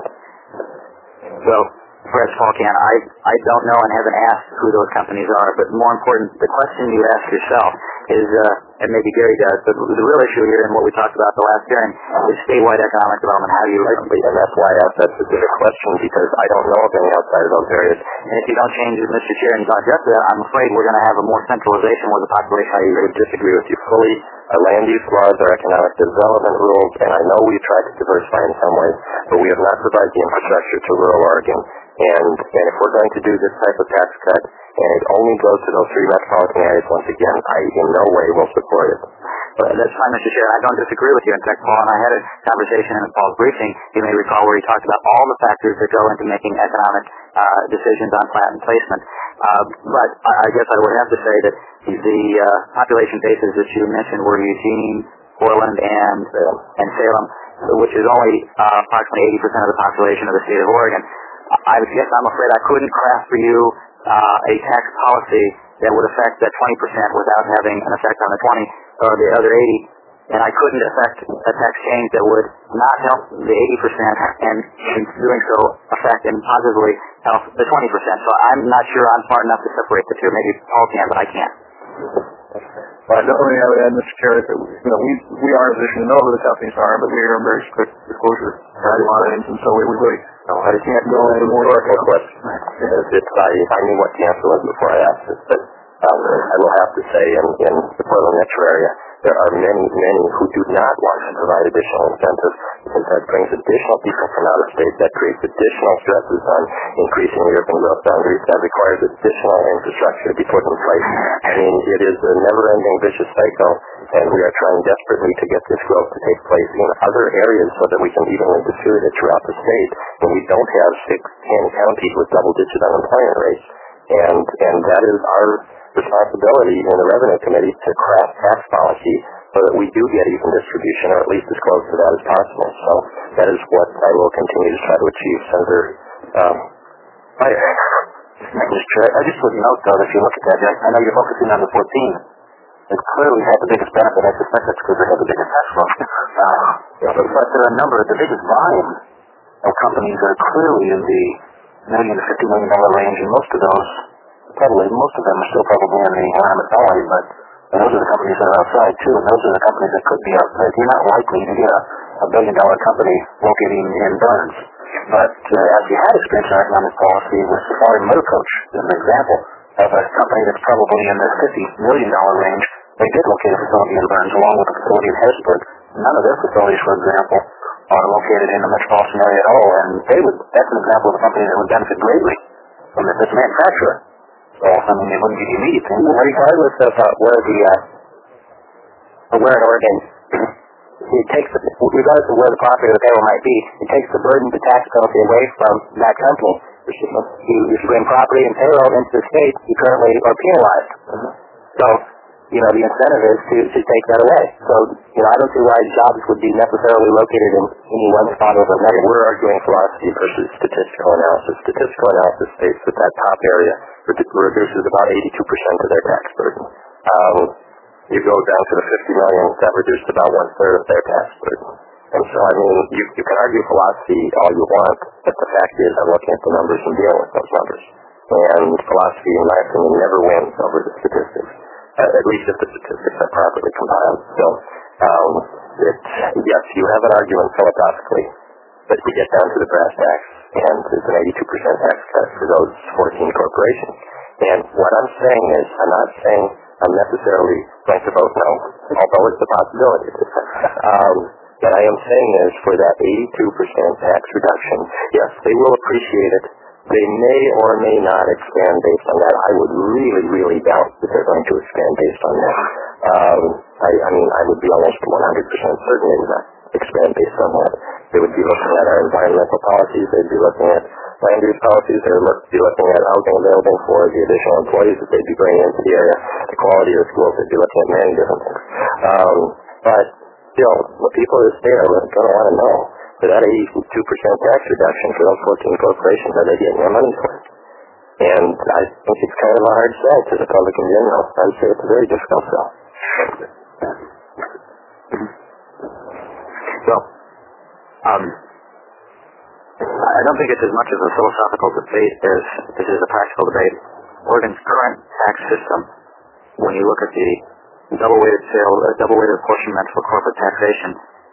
Well, perhaps Paul can. I, I don't know and haven't asked who those companies are, but more important, the question you ask yourself is, uh, and maybe Gary does, but the real issue here and what we talked about the last hearing is statewide economic development. How do you likely, and that's why I asked that specific question, because I don't know of any outside of those areas. And if you don't change it, Mister Chair, and you don't address that, I'm afraid we're going to have a more centralization where the population. I would disagree with you fully. Our land use laws, our economic development rules, and I know we tried to diversify in some ways, but we have not provided the infrastructure to rural Oregon. And, and if we're going to do this type of tax cut, and it only goes to those three metropolitan areas, once again, I in no way will support it. But that's fine, Mister Chair. I don't disagree with you. In fact, Paul and I had a conversation in Paul's briefing, you may recall, where he talked about all the factors that go into making economic uh, decisions on plant and placement. Uh, but I guess I would have to say that the uh, population bases that you mentioned were Eugene, Portland, and, uh, and Salem, which is only uh, approximately eighty percent of the population of the state of Oregon. I guess I'm afraid I couldn't craft for you uh, a tax policy that would affect that twenty percent without having an effect on the twenty or the other eighty, and I couldn't affect a tax change that would not help the eighty percent and in doing so affect and positively help the twenty percent. So I'm not sure I'm smart enough to separate the two. Maybe Paul can, but I can't. Well, the only thing I would add, Mister Chair, is that you know, we, we are in a position to know who the companies are, but we are very strict disclosure guidelines, and so we would really no, I can't go into more historical question. It's, I, I knew what the answer was before I asked it, but um, I will have to say in, in the Portland metro area, there are many, many who do not want to provide additional incentives, because that brings additional people from out of state, that creates additional stresses on increasing the urban growth boundaries, that requires additional infrastructure to be put in place. I mean, it is a never-ending vicious cycle, and we are trying desperately to get this growth to take place in other areas so that we can evenly distribute it throughout the state, when we don't have six, ten counties with double-digit unemployment rates. And, and that is our responsibility in the Revenue Committee to craft tax policy so that we do get even distribution, or at least as close to that as possible. So that is what I will continue to try to achieve, Senator um, Breyer. I just would note, though, if you look at that, I know you're focusing on the fourteen. It clearly had the biggest benefit. I suspect that's because they had the biggest tax flow. uh, yeah, but there are a number of the biggest volume of companies that are clearly in the million to fifty million dollar range, and most of those, probably most of them are still probably in the Willamette Valley, but and those are the companies that are outside too, and those are the companies that could be outside. You're not likely to get a, a billion dollar company locating in Burns. But uh, as we had experience in our economic policy with Safari Motor Coach, as an example of a company that's probably in the fifty million dollar range, they did locate a facility in Burns along with a facility in Harrisburg. None of their facilities, for example, are located in the metropolitan area at all, and they would, that's an example of a company that would benefit greatly from this as a manufacturer. So, I mean, it wouldn't be the immediate thing. Regardless of uh, where the, uh, where in Oregon, it takes, the, regardless of where the property of the payroll might be, it takes the burden of the tax penalty away from that company. You, you bring property and payroll into the state, you currently are penalized. Mm-hmm. So, you know, the incentive is to, to take that away. So, you know, I don't see why jobs would be necessarily located in any one spot over another. We're arguing philosophy versus statistical analysis. Statistical analysis states that that top area reduces about eighty-two percent of their tax burden. Um, you go down to the fifty million, that reduced about one-third of their tax burden. And so, I mean, you, you can argue philosophy all you want, but the fact is I'm looking at the numbers and dealing with those numbers. And philosophy, in my opinion, never wins over the statistics. Uh, at least if the statistics are properly compiled. So, um, it, yes, you have an argument philosophically, but we get down to the brass tacks, and it's an eighty-two percent tax cut for those fourteen corporations. And what I'm saying is, I'm not saying I'm necessarily going to vote no, although it's a possibility. um, what I am saying is, for that eighty-two percent tax reduction, yes, they will appreciate it. They may or may not expand based on that. I would really, really doubt that they're going to expand based on that. Um, I, I mean, I would be almost one hundred percent certain they would not expand based on that. They would be looking at our environmental policies. They'd be looking at land use policies. They would be looking at housing available for the additional employees that they'd be bringing into the area, the quality of the schools. They'd be looking at many different things. Um, but, still, the people that stay there are going to want to know, for that eighty-two percent tax reduction for those fourteen corporations, are they getting their money for it? And I think it's kind of a hard sell to the public in general. I would say it's a very difficult sell. So, um, I don't think it's as much of a philosophical debate as it is a practical debate. Oregon's current tax system, when you look at the double-weighted sale, uh, double-weighted apportionment for corporate taxation,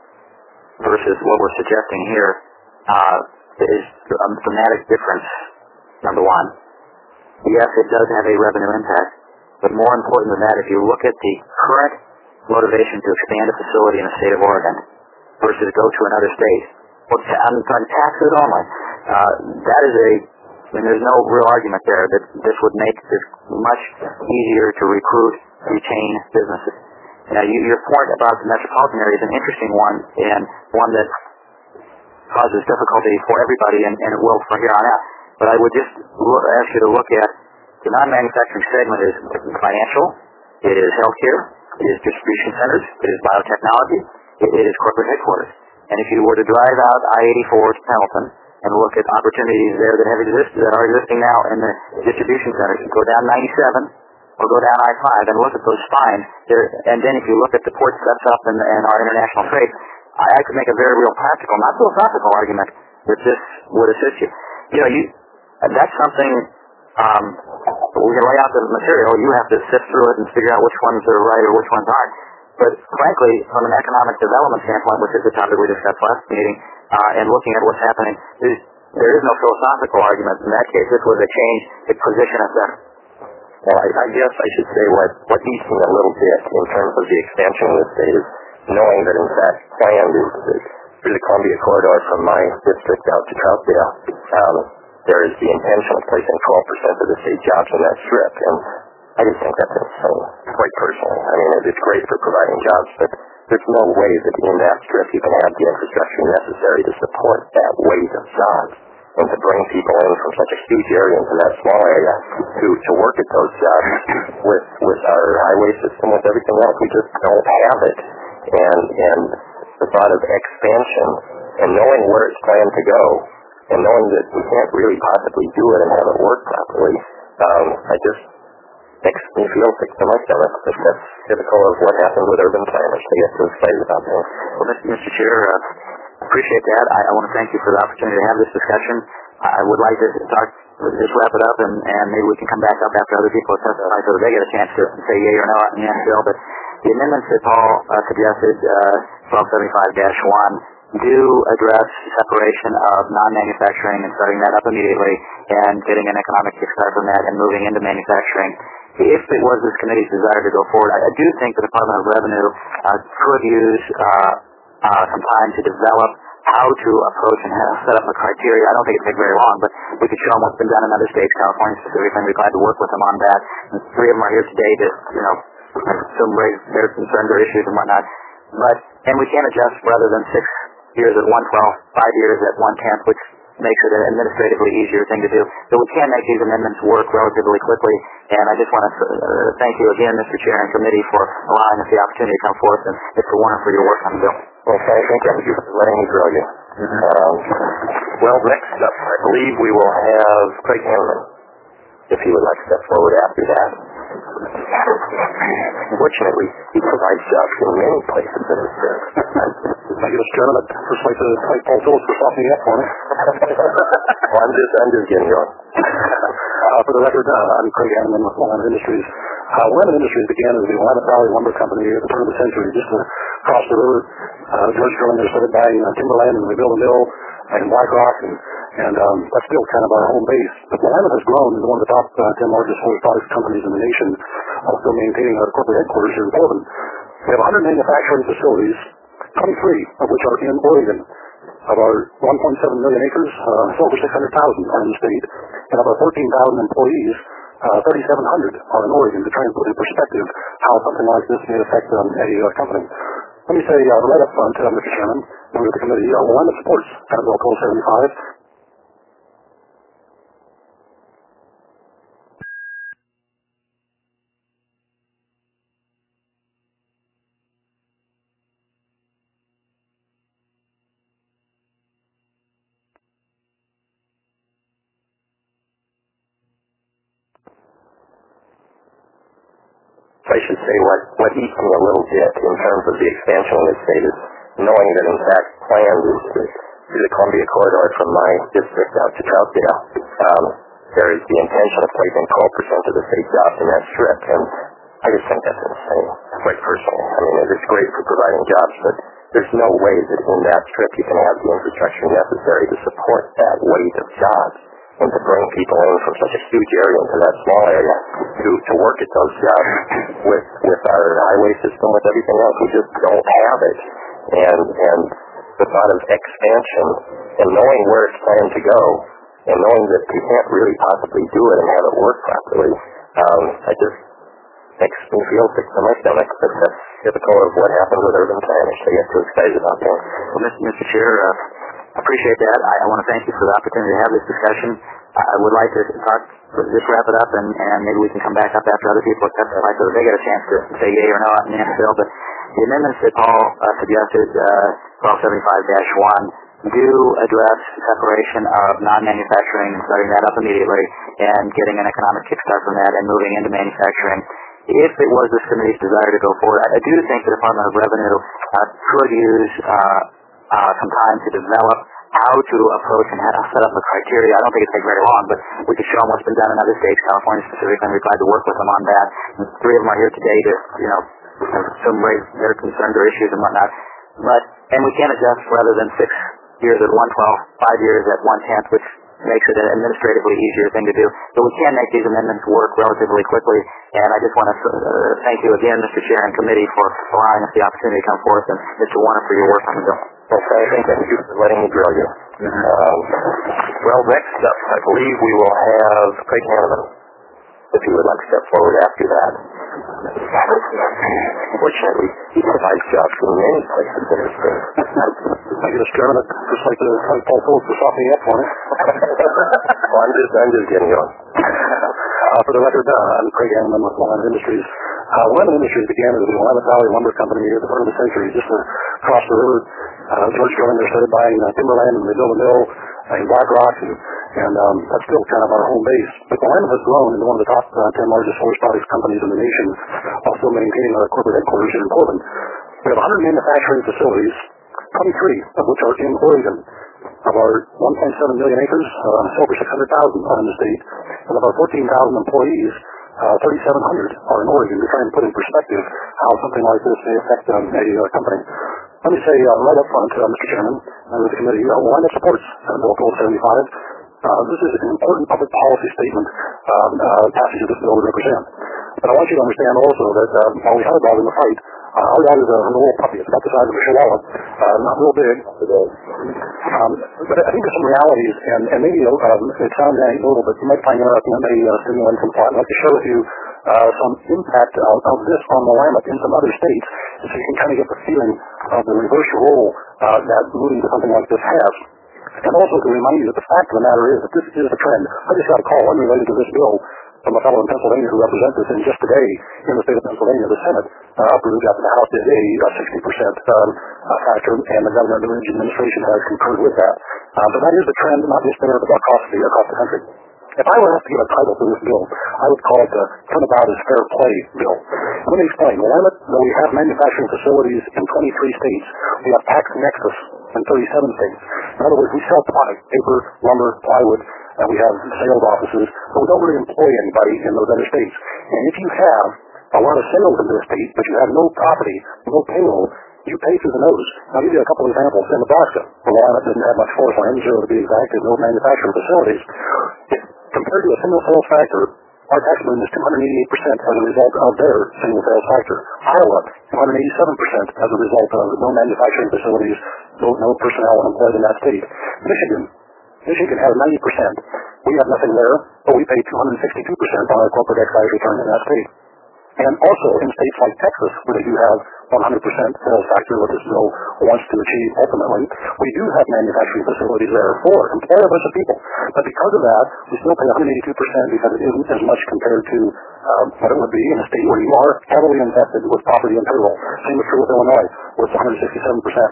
versus what we're suggesting here, uh, is a dramatic difference, number one. Yes, it does have a revenue impact, but more important than that, if you look at the current motivation to expand a facility in the state of Oregon versus go to another state, or ta- on, on taxes only, uh, that is a, I mean, there's no real argument there that this would make this much easier to recruit, retain businesses. Now, you, your point about the metropolitan area is an interesting one, and one that causes difficulty for everybody, and, and it will from here on out. But I would just look, ask you to look at the non-manufacturing segment is financial, it is healthcare, it is distribution centers, it is biotechnology, it, it is corporate headquarters. And if you were to drive out I eighty-four to Pendleton and look at opportunities there that have existed, that are existing now in the distribution centers, go down ninety-seven, or go down I five and look at those spines there, and then if you look at the port sets up and, and our international trade, I, I could make a very real practical, not philosophical argument that this would assist you. You know, you that's something, um, we can lay out the material, you have to sift through it and figure out which ones are right or which ones aren't. But frankly, from an economic development standpoint, which is the topic we discussed last meeting, uh, and looking at what's happening, there is no philosophical argument. In that case, this was a change to position us better. Well, I, I guess I should say what, what eats me a little bit in terms of the expansion of the state is knowing that, in fact, planned is through the Columbia Corridor from my district out to Troutdale. Um, there is the intention of placing twelve percent of the state jobs in that strip, and I just think that's insane, quite personally. I mean, it's great for providing jobs, but there's no way that in that strip you can have the infrastructure necessary to support that weight of jobs. And to bring people in from such a huge area into that small area to, to work at those jobs with with our highway system, with everything else, we just don't have it. And and the thought of expansion and knowing where it's planned to go and knowing that we can't really possibly do it and have it work properly, um, I just makes me feel sick to my stomach. That's typical of what happens with urban planners. They get too excited about things. Well, Mister Chair, uh, appreciate that. I, I want to thank you for the opportunity to have this discussion. I would like to talk, just wrap it up, and, and maybe we can come back up after other people have testified so that they get a chance to say yay or no on the end bill. But the amendments that Paul uh, suggested, uh, twelve seventy-five dash one, do address separation of non-manufacturing and starting that up immediately and getting an economic kickstart from that and moving into manufacturing. If it was this committee's desire to go forward, I, I do think the Department of Revenue uh, could use uh, uh, some time to develop how to approach and how to set up a criteria. I don't think it'd take very long, but we could show them what's been done in other states, California specifically, and we'd be glad to work with them on that. And three of them are here today to, you know, some raise their concerns or issues and whatnot. But, and we can adjust rather than six years at one twelfth, five years at one tenth, which makes it an administratively easier thing to do. So we can make these amendments work relatively quickly, and I just want to uh, thank you again, Mister Chair and Committee, for allowing us the opportunity to come forth, and Mister Warner for your work on the bill. Well, thank you for letting me grill you. Mm-hmm. Um, well, next up, I believe we will have Craig Hanneman, if he would like to step forward after that. Unfortunately, he provides jobs in many places in this state. Thank you, Mister Chairman. I'd first like to thank Paul Phillips for softening up for me. Well, I'm just, I'm just getting going. Uh, for the record, uh, I'm Craig Hanneman with Willamette Industries. Uh, Willamette Industries began as the Willamette Valley Lumber Company at the turn of the century, just across the river. Uh, George German started buying uh, timberland, and we built a mill in Black Rock, and, and um, that's still kind of our home base. But Willamette has grown into one of the top uh, ten largest forest products companies in the nation, also maintaining our corporate headquarters here in Portland. We have one hundred manufacturing facilities, twenty-three of which are in Oregon. Of our one point seven million acres, uh, over six hundred thousand are in the state, and of our fourteen thousand employees, uh, thirty-seven hundred are in Oregon, to try and put in perspective how something like this may affect um, a uh, company. Let me say uh, right up front, uh, Mister Chairman, members of the committee, uh, Willamette supports Senate Bill twelve seventy-five. I should say what, what eats me a little bit in terms of the expansion of the state is knowing that, in fact, planned is to do the Columbia Corridor from my district out to Troutdale. Um, there is the intention of placing twelve percent of the state jobs in that strip, and I just think that's insane, quite personally. I mean, it's great for providing jobs, but there's no way that in that strip you can have the infrastructure necessary to support that weight of jobs, and to bring people in from such a huge area into that small area to, to work at those jobs with, with our highway system, with everything else. We just don't have it. And, and the thought of expansion and knowing where it's planned to go and knowing that you can't really possibly do it and have it work properly, um, I just makes me feel sick to my stomach. But that's typical of what happens with urban planners. They get too excited about that. Well, Mister Chair, uh, I appreciate that. I, I want to thank you for the opportunity to have this discussion. I would like to talk, just wrap it up, and, and maybe we can come back up after other people have testified so that they get a chance to say yay or no on the next bill. But the amendments that Paul uh, suggested, uh, twelve seventy-five dash one, do address separation of non-manufacturing and starting that up immediately and getting an economic kickstart from that and moving into manufacturing. If it was this committee's desire to go forward, I, I do think the Department of Revenue uh, could use uh, uh, some time to develop how to approach and how to set up the criteria. I don't think it'd take very long, but we could show them what's been done in other states, California specifically, and we're glad to work with them on that. And three of them are here today to, you know, some raise their concerns or issues and whatnot. But, and we can adjust rather than six years at one twelfth, five years at one tenth, which makes it an administratively easier thing to do. So we can make these amendments work relatively quickly, and I just want to uh, thank you again, Mister Chair and Committee, for allowing us the opportunity to come forth, and Mister Warner for your work on the bill. Okay, thank you for letting me grill you. Mm-hmm. Um, well, next up, I believe we will have Craig Hanneman, if you would like to step forward after that. Fortunately, he provides jobs in many places in the state. Thank you, Mister Chairman. I'd just like to thank Paul Phillips for softening up for me. Well, I'm just, I'm just getting going. Uh, for the record, uh, I'm Craig Hanneman with Willamette Industries. Uh, Willamette Industries began as the Willamette Valley Lumber Company at the turn of the century, just across the river. Uh, George German started buying uh, timberland, and we built a mill uh, in Black Rock, and, and um, that's still kind of our home base. But Willamette has grown into one of the top uh, ten largest forest products companies in the nation, also maintaining our corporate headquarters here in Portland. We have one hundred manufacturing facilities, twenty-three of which are in Oregon. Of our one point seven million acres, uh, over six hundred thousand are in the state, and of our fourteen thousand employees, uh, thirty-seven hundred are in Oregon, to try and put in perspective how something like this may affect um, a uh, company. Let me say uh, right up front, uh, Mister Chairman, and with the committee, uh, Willamette supports Senate Bill twelve seventy-five. Uh, this is an important public policy statement um, uh, passage of this bill would represent. But I want you to understand also that uh, while we had a dog in the fight, uh, our dog is a, a little puppy. It's about the size of a chihuahua, uh, not real big. Um, but I think there's some realities, and, and maybe um, it sounds anecdotal, but you might find interesting and may uh, stimulate some thought. I'd like to share with you uh, some impact of, of this on Willamette in some other states, so you can kind of get the feeling of the reverse role uh, that moving to something like this has. And also to remind you that the fact of the matter is that this is a trend. I just got a call unrelated to this bill from a fellow in Pennsylvania who represents us, and just today in the state of Pennsylvania, the Senate uh, approved after the House did a sixty percent um, uh, factor, and the governor and the administration has concurred with that. Uh, but that is the trend, not just there, but across the, across the country. If I were asked to give a title to this bill, I would call it the Turnabout is Fair Play bill. Let me explain. Willamette, though we have manufacturing facilities in twenty-three states, we have tax nexus in thirty-seven states. In other words, we sell product, paper, lumber, plywood, and we have sales offices, but we don't really employ anybody in those other states. And if you have a lot of sales in this state, but you have no property, no payroll, you pay through the nose. I'll give you a couple of examples. In Nebraska, where Willamette didn't have much forest land, zero to be exact, and no manufacturing facilities, if, compared to a single sales factor, our tax burden is two hundred eighty-eight percent as a result of their single sales factor. Iowa, two hundred eighty-seven percent as a result of no manufacturing facilities, no, no personnel employed in that state. Michigan, Michigan has ninety percent. We have nothing there, but we pay two hundred sixty-two percent on our corporate excise return in that state. And also in states like Texas, where they do have one hundred percent sales factor, what this bill wants to achieve ultimately, we do have manufacturing facilities there for employ a bunch of people. But because of that, we still pay one hundred eighty-two percent because it isn't as much compared to um, what it would be in a state where you are heavily invested with property and payroll. Same is true with Illinois, where it's one hundred sixty-seven percent.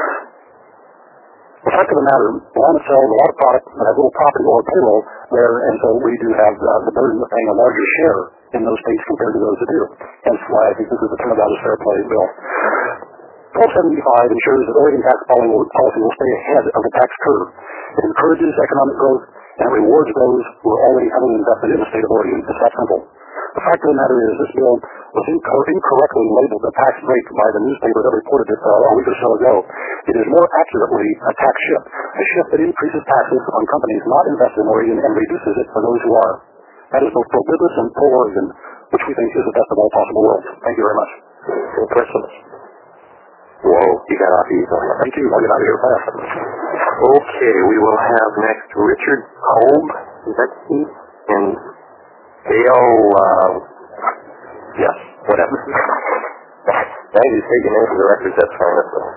The fact of the matter, Willamette sells a lot of product that has little property or payroll there, and so we do have uh, the burden of paying a larger share in those states compared to those that do. Hence why I think this is a Turnabout is Fair Play bill. twelve seventy-five ensures that Oregon tax policy will stay ahead of the tax curve. It encourages economic growth and rewards those who are already heavily invested in the state of Oregon. It's that simple. The fact of the matter is this bill was inco- incorrectly labeled a tax break by the newspaper that reported it uh, a week or so ago. It is more accurately a tax shift, a shift that increases taxes on companies not invested in Oregon and reduces it for those who are. That is both pro-business and pro-Oregon, which we think is the best of all possible worlds. Thank you very much. Any questions? Whoa, you got off easy. Thank you. I'll get out of here fast. Okay, we will have next Richard Kolb. Is that he? And Dale, uh, yes, whatever. Now he's taking into the records, that's fine. That's fine.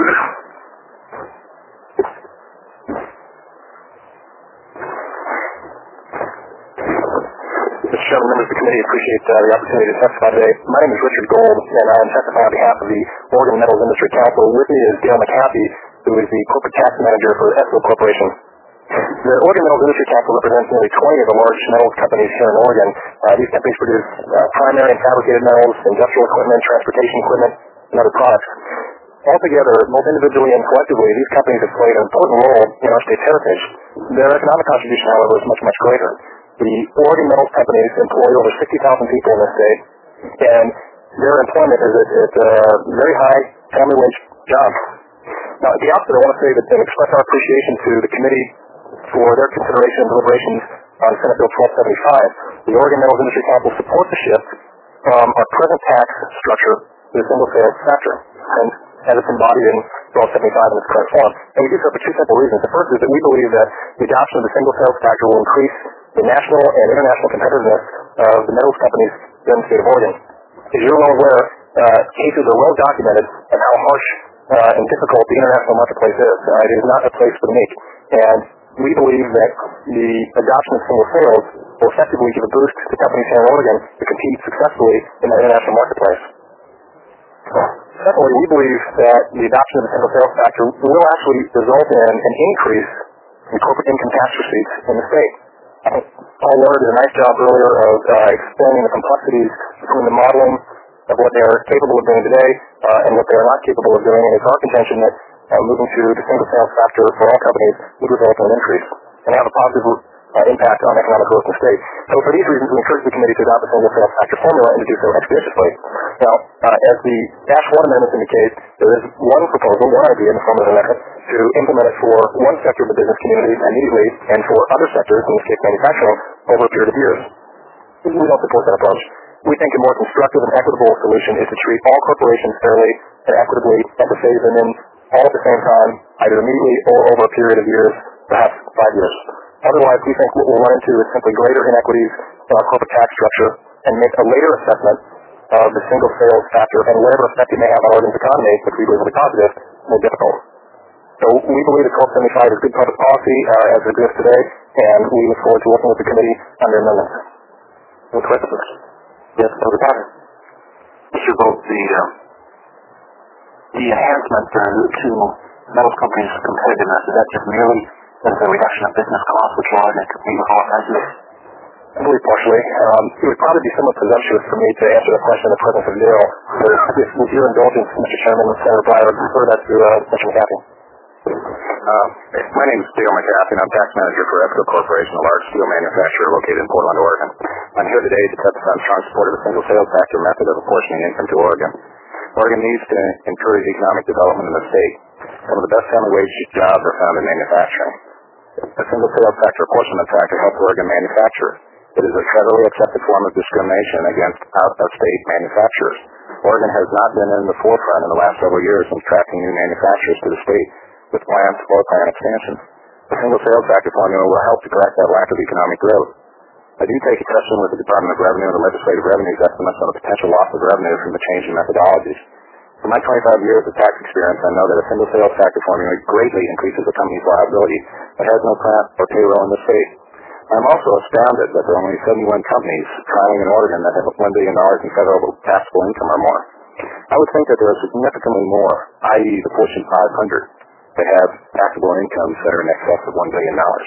Mister Chairman, members of the committee, appreciate uh, the opportunity to testify today. My name is Richard Gold, and I am testifying on behalf of the Oregon Metals Industry Council. With me is Dale McCaffey, who is the corporate tax manager for E S O Corporation. The Oregon Metals Industry Council represents nearly twenty of the large metals companies here in Oregon. Uh, these companies produce uh, primary and fabricated metals, industrial equipment, transportation equipment, and other products. Altogether, both individually and collectively, these companies have played an important role in our state's heritage. Their economic contribution, however, is much, much greater. The Oregon Metals companies employ over sixty thousand people in this state, and their employment is at, at a very high family wage job. Now, at the outset, I want to say that and express our appreciation to the committee for their consideration and deliberations on Senate Bill twelve seventy-five. The Oregon Metals Industry Council supports the shift from our present tax structure to a single sales factor, and as it's embodied in twelve seventy-five in its current form. And we do so for two simple reasons. The first is that we believe that the adoption of the single sales factor will increase the national and international competitiveness of the metals companies in the state of Oregon. As you're well aware, uh, cases are well documented of how harsh uh, and difficult the international marketplace is. Uh, it is not a place for the meek. And we believe that the adoption of single sales will effectively give a boost to companies here in Oregon to compete successfully in the international marketplace. Secondly, we believe that the adoption of the single sales factor will actually result in an increase in corporate income tax receipts in the state. Paul Lord did a nice job earlier of uh, explaining the complexities between the modeling of what they are capable of doing today uh, and what they are not capable of doing. And it's our contention that uh, moving to the single sales factor for all companies would result in an increase and have a positive uh, impact on economic growth in the state. So for these reasons, we encourage the committee to adopt the single sales factor formula and to do so expeditiously. Now, uh, as the Dash one amendments indicate, there is one proposal, one idea in the form of an amendment to implement it for one sector of the business community immediately and for other sectors, in this case manufacturing, over a period of years. We don't support that approach. We think a more constructive and equitable solution is to treat all corporations fairly and equitably and to phase them in all at the same time, either immediately or over a period of years, perhaps five years. Otherwise, we think what we'll run into is simply greater inequities in our corporate tax structure and make a later assessment of the single sales factor and whatever effect it may have on Oregon's economy, which we believe will be positive, more difficult. So we believe that twelve seventy-five is good public policy uh, as it exists today, and we look forward to working with the committee on their amendments. Any questions? Yes, Senator Potter. Mister Vogt, the, uh, the enhancement uh, to metals companies' competitiveness, is that just merely as a reduction of business costs, which will make compete with all prices? I believe partially. Um, it would probably be somewhat presumptuous for me to answer the question in the presence of Dale. So if, with your indulgence, Mister Chairman and Senator Breyer, I would refer that to uh, Mister McCaffrey. Uh, my name is Dale McCaffrey, and I'm tax manager for ESCO Corporation, a large steel manufacturer located in Portland, Oregon. I'm here today to testify on strong support of the single sales factor method of apportioning income to Oregon. Oregon needs to encourage economic development in the state. Some of the best family wage jobs are found in manufacturing. A single sales factor apportionment factor helps Oregon manufacturers. It is a federally accepted form of discrimination against out-of-state manufacturers. Oregon has not been in the forefront in the last several years in attracting new manufacturers to the state with plans for plant expansion. The single sales factor formula will help to correct that lack of economic growth. I do take exception with the Department of Revenue and the Legislative Revenue's estimates on the potential loss of revenue from the change in methodologies. In my twenty-five years of tax experience, I know that a single sales factor formula greatly increases a company's liability that has no plant or payroll in the state. I'm also astounded that there are only seventy-one companies filing in Oregon that have one billion dollars in federal taxable income or more. I would think that there are significantly more, that is the Fortune five hundred, that have taxable incomes that are in excess of one billion dollars.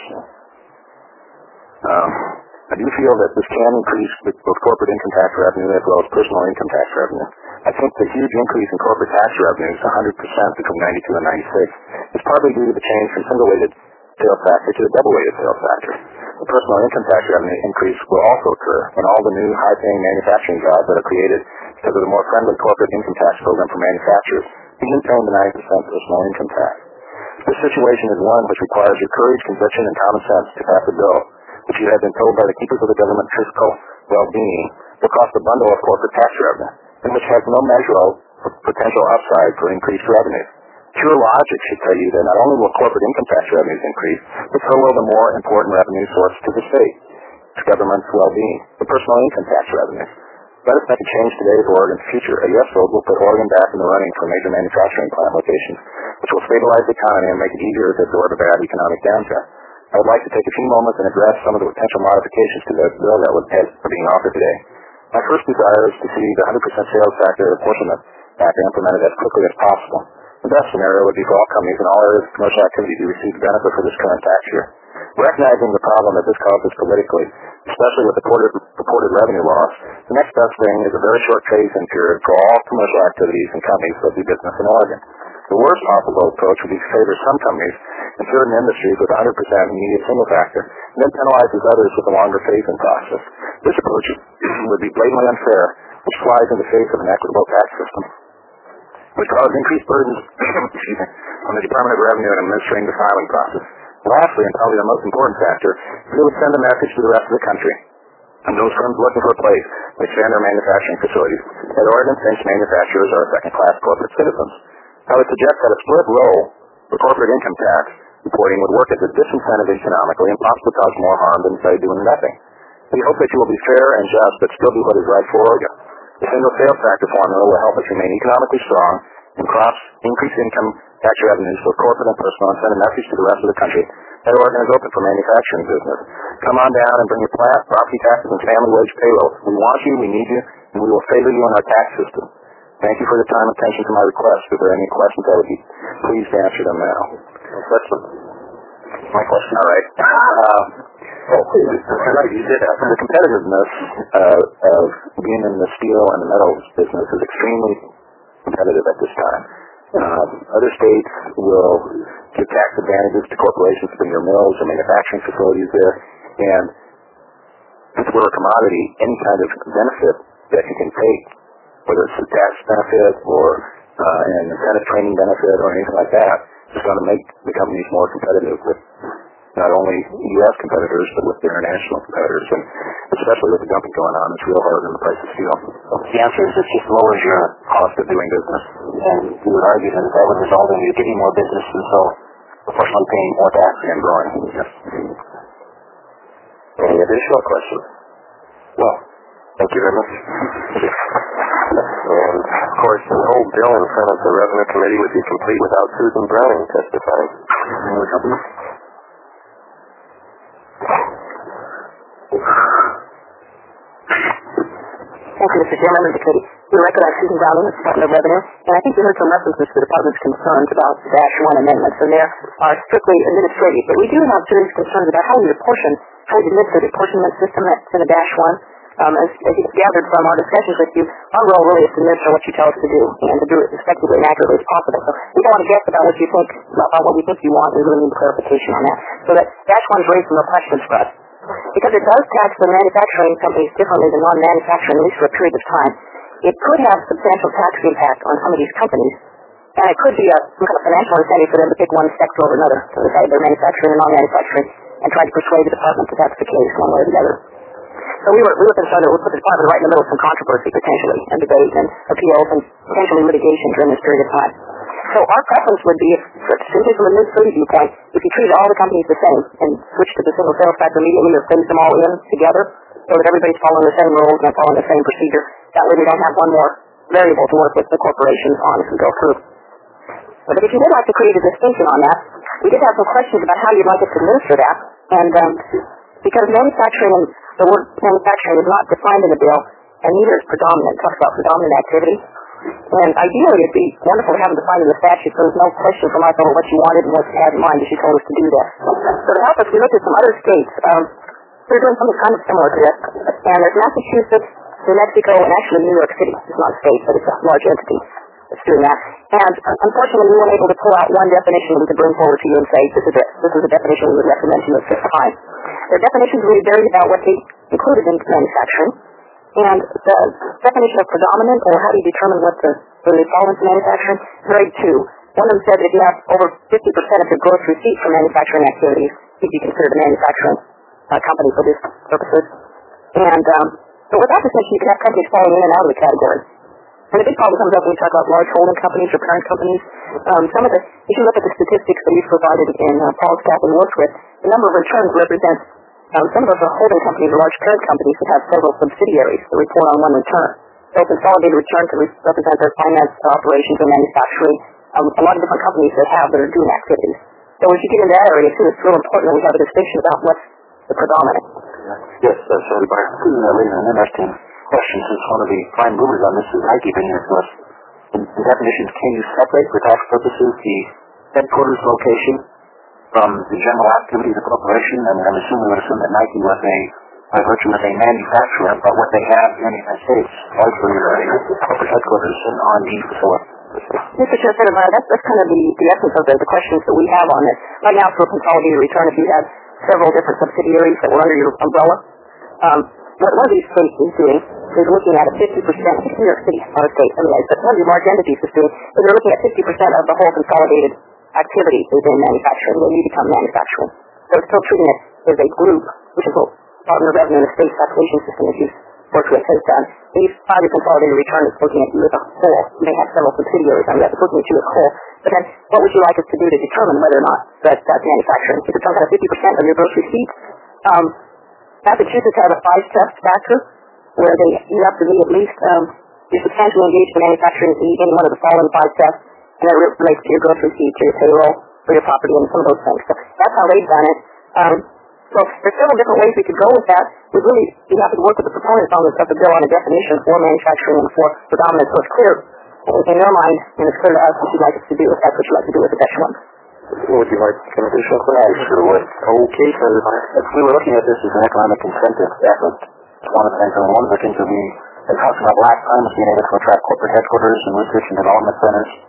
Um, I do feel that this can increase both corporate income tax revenue as well as personal income tax revenue. I think the huge increase in corporate tax revenues, one hundred percent between ninety-two and ninety-six, is probably due to the change from single-weighted sales factor to the double-weighted sales factor. The personal income tax revenue increase will also occur when all the new high-paying manufacturing jobs that are created because of the more friendly corporate income tax program for manufacturers begin paying the nine percent personal income tax. This situation is one which requires your courage, conviction, and common sense to pass a bill, which you have been told by the keepers of the government fiscal well-being will cost a bundle of corporate tax revenue, and which has no measure of potential upside for increased revenue. Pure logic should tell you that not only will corporate income tax revenues increase, but so will the more important revenue source to the state, its government's well-being, the personal income tax revenues. Let us make a change today for Oregon's future. A yes vote will put Oregon back in the running for major manufacturing plant locations, which will stabilize the economy and make it easier to absorb a bad economic downturn. I would like to take a few moments and address some of the potential modifications to the bill that are being offered today. My first desire is to see the one hundred percent sales factor apportionment factor implemented as quickly as possible. The best scenario would be for all companies in all areas of commercial activity to receive the benefit for this current tax year. Recognizing the problem that this causes politically, especially with the purported, purported revenue loss, the next best thing is a very short phase-in period for all commercial activities and companies that do business in Oregon. The worst possible approach would be to favor some companies in certain industries with one hundred percent immediate single factor, and then penalizes others with a longer phase-in process. This approach would be blatantly unfair, which flies in the face of an equitable tax system. It would cause increased burdens excuse me, on the Department of Revenue in administering the filing process. Lastly, and probably the most important factor, it would send a message to the rest of the country and those firms looking for a place to expand their manufacturing facilities that Oregon thinks manufacturers are second-class corporate citizens. I would suggest that a split role for corporate income tax reporting would work as a disincentive economically and possibly cause more harm than, say, doing nothing. We hope that you will be fair and just, but still do what is right for Oregon. The single sales factor formula will help us remain economically strong and cross increase income tax revenues for corporate and personal and send a message to the rest of the country that Oregon is open for manufacturing business. Come on down and bring your plant, property taxes, and family wage payroll. We want you, we need you, and we will favor you in our tax system. Thank you for the time and attention to my request. If there are any questions, I would be pleased to answer them now. That's my question. All right. Uh, oh, right, you did that. The competitiveness uh, of being in the steel and the metals business is extremely competitive at this time. Um, other states will give tax advantages to corporations to bring their mills or manufacturing facilities there. And since we're a commodity, any kind of benefit that you can take, whether it's a tax benefit or uh, an incentive training benefit or anything like that, is going to make the companies more competitive with not only U S competitors, but with the international competitors. And especially with the dumping going on, it's real hard on the price of steel. The answer is it just lowers your Cost of doing business. And you would argue that that would result in you getting more business and so proportionally paying more tax. And growing. Yes. Any additional questions? Well, thank you very much. And, of course, the whole bill in front of the Revenue Committee would be complete without Susan Browning testifying. Thank you, Mister Chairman of the Committee. We recognize Susan Browning, the Department of Revenue, and I think you heard some references to the Department's concerns about the Dash one amendments, and there are strictly administrative. But we do have serious concerns about how we apportion, how we administer the apportionment system that's in the Dash one. Um, as, as you've gathered from our discussions with you, our role really is to administer what you tell us to do, and to do it as effectively and accurately as possible. So we don't want to guess about what you think, about what we think you want. We really need clarification on that. So that Dash one is raising no questions for us. Because it does tax the manufacturing companies differently than non-manufacturing, at least for a period of time, it could have substantial tax impact on some of these companies, and it could be a, some kind of financial incentive for them to pick one sector over another, to decide they're manufacturing or non-manufacturing, and try to persuade the department that that's the case one way or the other. So we were, we were concerned that we put the department right in the middle of some controversy, potentially, and debate and appeals and potentially litigation during this period of time. So our preference would be, if, simply from a administrative viewpoint, if you treat all the companies the same and switch to the single sales tax immediately or phase them all in together so that everybody's following the same rules and following the same procedure. That way we don't have one more variable to work with the corporations on as we go through. But if you would like to create a distinction on that, we did have some questions about how you'd like us to administer that. And um, because manufacturing, and the word manufacturing is not defined in the bill, and neither is predominant. It talks about predominant activity. And ideally, it'd be wonderful to have it defined in the statute, so there's no question from us over what you wanted and what you had in mind as you told us to do that. So to help us, we looked at some other states. Um, they're doing something kind of similar to this. And there's Massachusetts, New Mexico, and actually New York City. It's not a state, but it's a large entity that's doing that. And uh, unfortunately, we weren't able to pull out one definition we could bring forward to you and say, this is it. This is a definition we would recommend to you at this time. Their definitions really vary about what they included in manufacturing. And the definition of predominant, or how do you determine what the, whether they fall into manufacturing, varied too. One of them said that if you have over fifty percent of your gross receipt from manufacturing activities, you'd be considered a manufacturing uh, company for this purposes. And um, so with that definition, you can have companies falling in and out of the category. And the big problem comes up when we talk about large holding companies or parent companies. Um, some of the, if you look at the statistics that we've provided in uh, Paul's staff and worked with, the number of returns represents Um, some of those are holding companies or large parent companies that have several subsidiaries that report on one return. So consolidated return can re- represent their finance operations or manufacturing. Um, a lot of different companies that have that are doing activities. So as you get into that area too, it's real important that we have a distinction about what's the predominant. Yes, that's sorry, Bart. That raises an interesting question, since one of the prime movers on this is Nike been here to us. In the definitions, can you separate for tax purposes the headquarters location from the general activity of the corporation? I mean, I'm assuming we would assume that Nike was a, by virtue of a manufacturer, but what they have in the United States, largely a corporate headquarters and R and D facility. Mister Chair, that's, that's kind of the, the essence of the, the questions that we have on this. Right now, for a consolidated return, if you had several different subsidiaries that were under your umbrella, um, what one of these states is doing is looking at a fifty percent, New York City, not a state, anyway, but one of your large entities is doing, is they're looking at fifty percent of the whole consolidated activity within manufacturing, when you become manufacturing. So it's still treating it as a group, which is what Department of Revenue and the state taxation system that you've worked with has done. And you file your consolidated return, it's looking at you as a whole. You may have several subsidiaries on that, it's looking at you as a whole. But then, what would you like us to do to determine whether or not that, that's manufacturing? If it's about fifty percent of your gross receipts, um, Massachusetts has a five-step factor where they, you have to be at least, um, you're substantially engaged in manufacturing in any one of the following five steps. And that relates to your gross receipts, to your payroll, for your property, and some of those things. So that's how they've done it. Um, so there's several different ways we could go with that. We really, you have to work with the proponents on the, of the bill on a definition for manufacturing and for predominant, so it's clear in their mind, and it's clear to us what you'd like us to do, if that's what you'd like to do with the Dash one. What would you like to do? I sure would. Okay, so if we were looking at this as an economic incentive effort, it's one of the things, and one of the things that we had talked about last time was being able to attract corporate headquarters and research and development centers.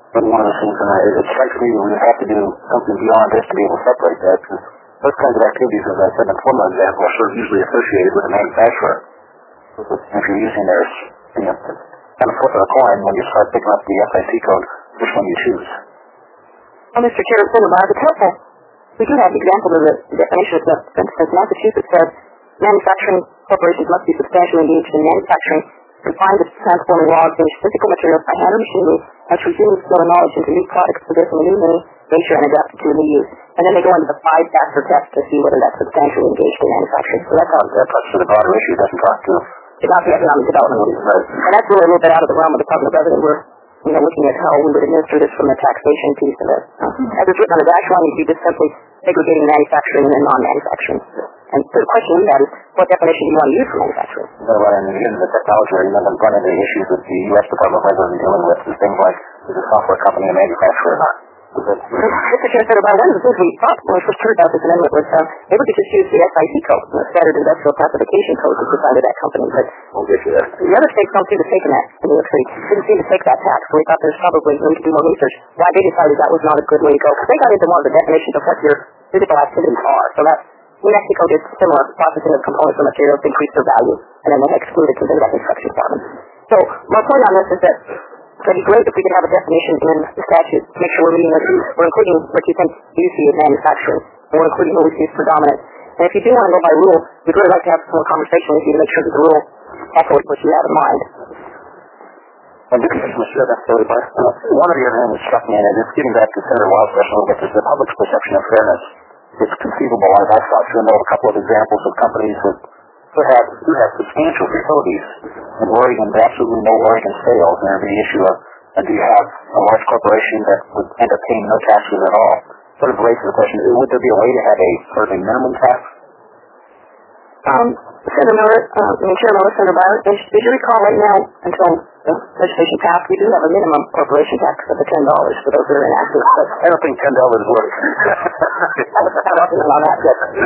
But one of the things, and I, it strikes me that we would have to do something beyond this to be able to separate that, because those kinds of activities, as I said in the former example, are sort of usually associated with the manufacturer. And if you're using their, you know, kind of flip of the coin when you start picking up the S I C code, which one you choose. Well, Mister Chair, it's helpful. We do have examples of the definition of, for instance, Massachusetts says manufacturing corporations must be substantially engaged in manufacturing, confined to transforming raw and finished physical materials by hand or machinery, and transferring skill and knowledge into new products, possessing a new meaning, nature, and adapted to a new use. And then they go into the five-factor test to see whether that's substantially engaged in manufacturing. So that's how that touches to the broader issue. It doesn't talk to it's not the economic development. Right. And that's really a little bit out of the realm of the Department of Revenue. We're you know, looking at how we would administer this from the taxation piece of it. Uh, as it's written on the dash line, you'd be just simply segregating manufacturing and non-manufacturing. And so the question we have is, what definition do you want to use for manufacturing? Well, and in the technology arena, I'm running into issues that the U S Department of Revenue is dealing with, is things like, is a software company a manufacturer or not? Mister Chair, said about one of the things we thought when we first heard about this amendment was uh, maybe we could just use the S I C code, the Standard Industrial Classification Code, which was under that company. But we'll get you there. The other states don't seem to take that in New York City. Didn't seem to take that tax, so we thought there's probably we could do more research. Why they decided that was not a good way to go, because they got into more of the definition of what your physical activities are. So that New Mexico did similar processing of components or materials to increase their value, and then they excluded from that construction department. So my point on this is that it would be great if we could have a definition in the statute to make sure we're reading what you, we're including what you think you see as manufacturing, and we're including what we see as predominant. And if you do want to go by rule, we'd really like to have some conversation with you to make sure that the rule echoes what you have in mind. And this is Mister That's totally fine. Uh, one of the other things that struck me, and it's getting back to Senator Wild's question a little bit, is the public's perception of fairness. It's conceivable, as I thought, to know a couple of examples of companies that could have, do have substantial facilities in Oregon, but absolutely no Oregon sales. And there'd be the issue of, uh, do you have a large corporation that would end up paying no taxes at all? Sort of raises the question, would there be a way to have a sort of a minimum tax? Um, Senator Miller, uh, I mean, Chair Miller, Senator Byron, did you recall right now, until the legislation passed, we do have a minimum corporation tax of the ten dollars for those that are inactive. But I don't think ten dollars works. I was kind of up on that.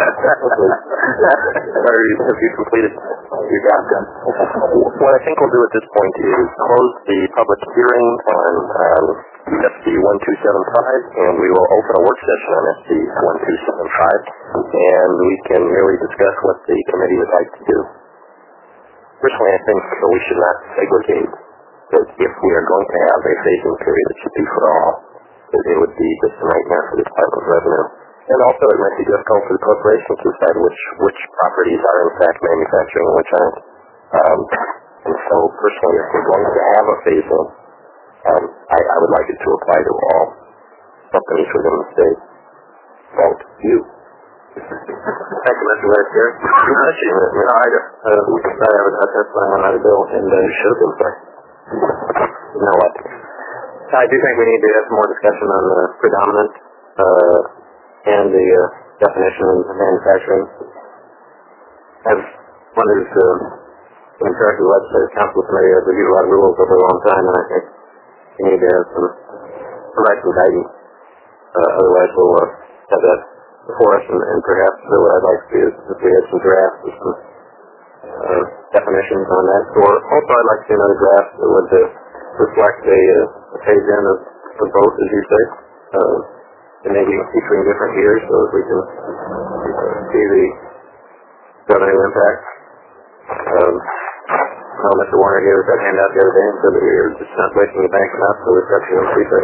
Sorry, have you completed your job done? What I think we'll do at this point is close the public hearing on um, S B one two seven five, and we will open a work session on S B one two seven five, and we can really discuss what the committee would like to do. Personally, I think we should not segregate. That if we are going to have a phasing period, it should be for all. That it would be just a nightmare for the Department of Revenue. And also, it might be difficult for the corporation to decide which which properties are in fact manufacturing and which aren't. Um, and so, personally, if we're going to have a phasing, um, I, I would like it to apply to all companies within the state. Vote you. Thank you, Mister Vice Chair. No, I just, uh, we can start out with that on our bill, and uh, you should have been sorry. You know what? I do think we need to have some more discussion on the predominant uh, and the uh, definition of manufacturing. I've wondered if uh, in charge of the Legislative Council Committee has reviewed a lot of rules over a long time, and I think we need to have some, provide some guidance. Uh, otherwise, we'll uh, have that before us, and, and perhaps uh, what I'd like to do is if we had some drafts with some uh, definitions on that. Or also, I'd like to see another draft that would uh, reflect a, uh, a phase-in of, of both, as you say, uh, and maybe featuring different years so that we can uh, see the revenue impact. Um, well, Mister Warner gave us that handout the other day and said that we were just not breaking the bank enough, so we've got to increase our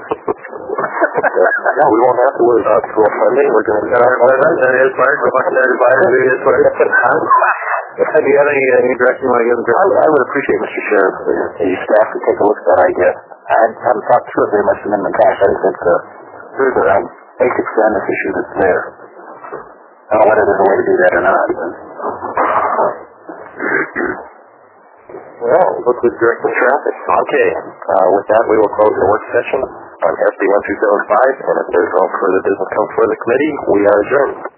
No, we won't have to worry about school funding. We're going to get our money. That is part. We're going to buy it. It is part. Do you have any, any direction you want to give them? I, I would appreciate, Mister Sheriff, the staff to take a look at that idea. I haven't thought through it very much in the past. I think the, through the um, basic fairness issue that's there. I don't know whether there's a way to do that or not. Well, look who's directing traffic. Okay. Uh, with that, we will close the work session on S B one two seven five, and if there's no further business come before the committee, we are adjourned.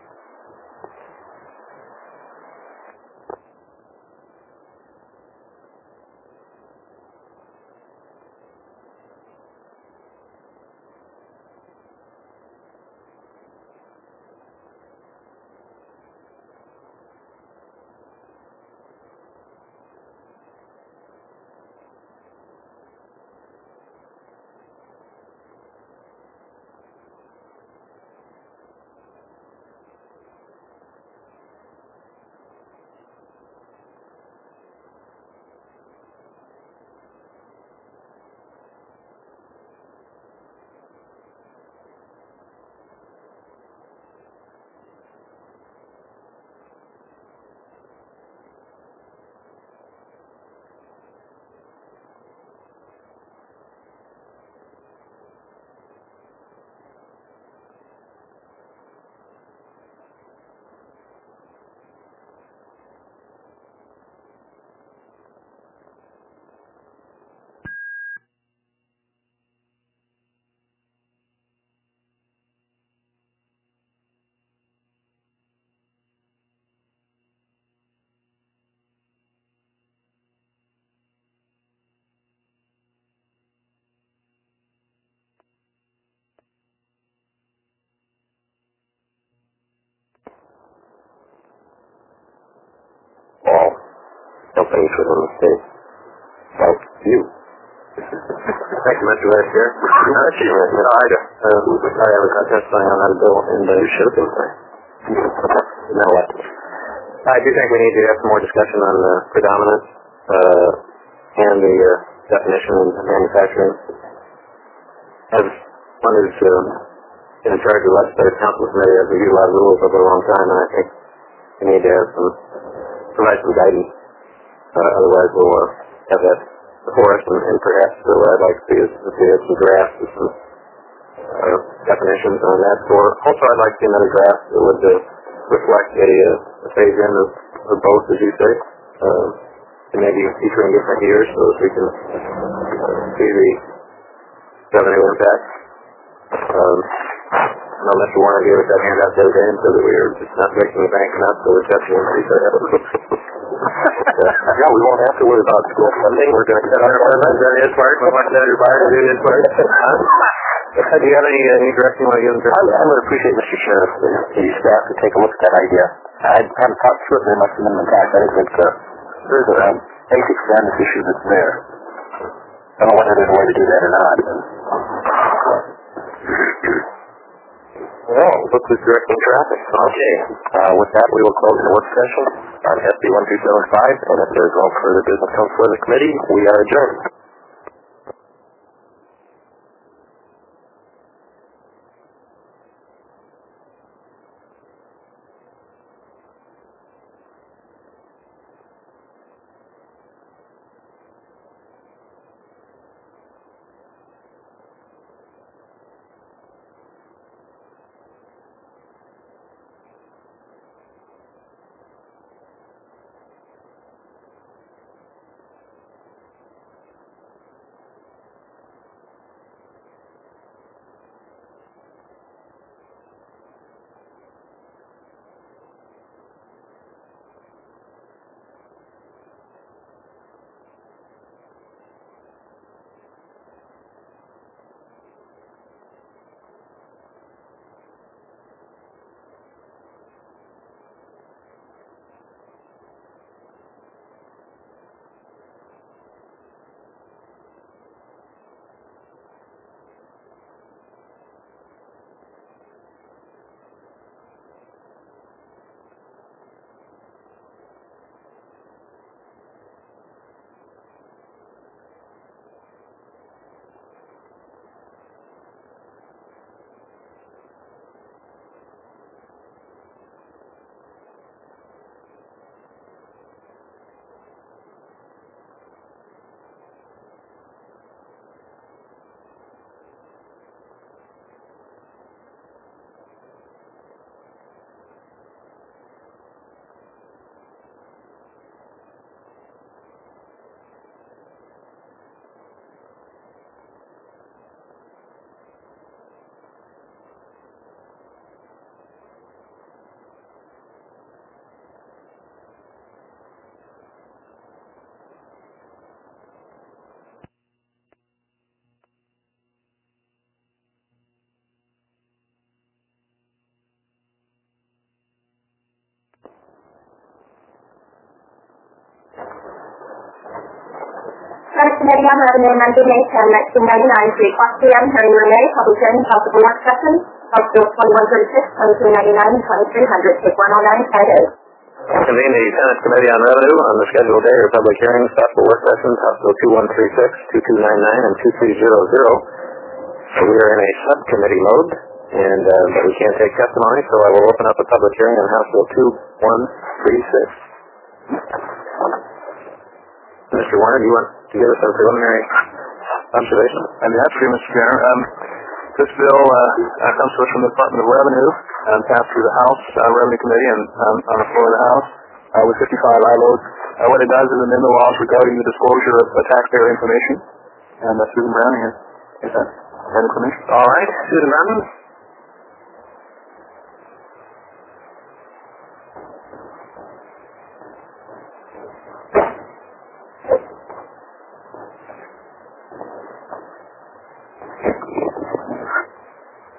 companies within the state. Like you. Thank you, Mister Vice Chair. Not achievement, you know, I, uh, I have a testifying on that bill, and uh, you should have been there. Now what? I do think we need to have some more discussion on the predominance uh, and the uh, definition of manufacturing. As one who's um, been in charge of the legislative council committee, I've reviewed a lot of rules over a long time, and I think we need to have some, provide some guidance. Uh, otherwise, we'll uh, have that before us, and, and perhaps uh, what I'd like to see is to see some drafts with some uh, definitions on that. For also, I'd like to see another draft that would uh, reflect a, uh, a phase-in of, of both, as you say, uh, and maybe featuring different years so that we can uh, see the revenue impact. Um, no, Mister Warner gave us that handout the other day and said that we were just not breaking the bank enough, so we've got to increase our efforts. Yeah, we won't have to worry about school funding. We're going to get our Is that his part? My Senator Byer to do his part? Do you have any, any direction you want to give them? I, I would appreciate, Mister Sheriff, the, the staff to take a look at that idea. I haven't talked through it very much in the past. I think uh, there's a um, basic fairness issue that's there. I don't know whether there's a way to do that or not. Well, look who's directing traffic. Okay. Uh, with that, we will close the work session on S B one two seven five, and if there's no further business comes before the committee, we are adjourned. Senate Committee on Revenue amended May tenth, nineteen ninety-nine to eight p m Hearing room A, public hearing, possible work session, House Bill twenty-one thirty-six, twenty-three ninety-nine, and twenty-three hundred, take one oh nine, cited. Convene the Senate Committee on Revenue on the scheduled day or public hearings, possible work sessions, House Bill twenty-one thirty-six, twenty-two ninety-nine, and twenty-three hundred. So we are in a subcommittee mode, and uh, but we can't take testimony, so I will open up a public hearing on House Bill twenty-one thirty-six. Mister Warner, do you want to give us some preliminary observation? I'd be happy to, Mister Chair. Um, this bill uh, uh, comes to us from the Department of Revenue and passed through the House uh, Revenue Committee and um, on the floor of the House uh, with fifty-five aye votes. Uh, what it does is amend the laws regarding the disclosure of uh, taxpayer information. And uh, Susan Brown here is that, that information. All right, Susan Brown.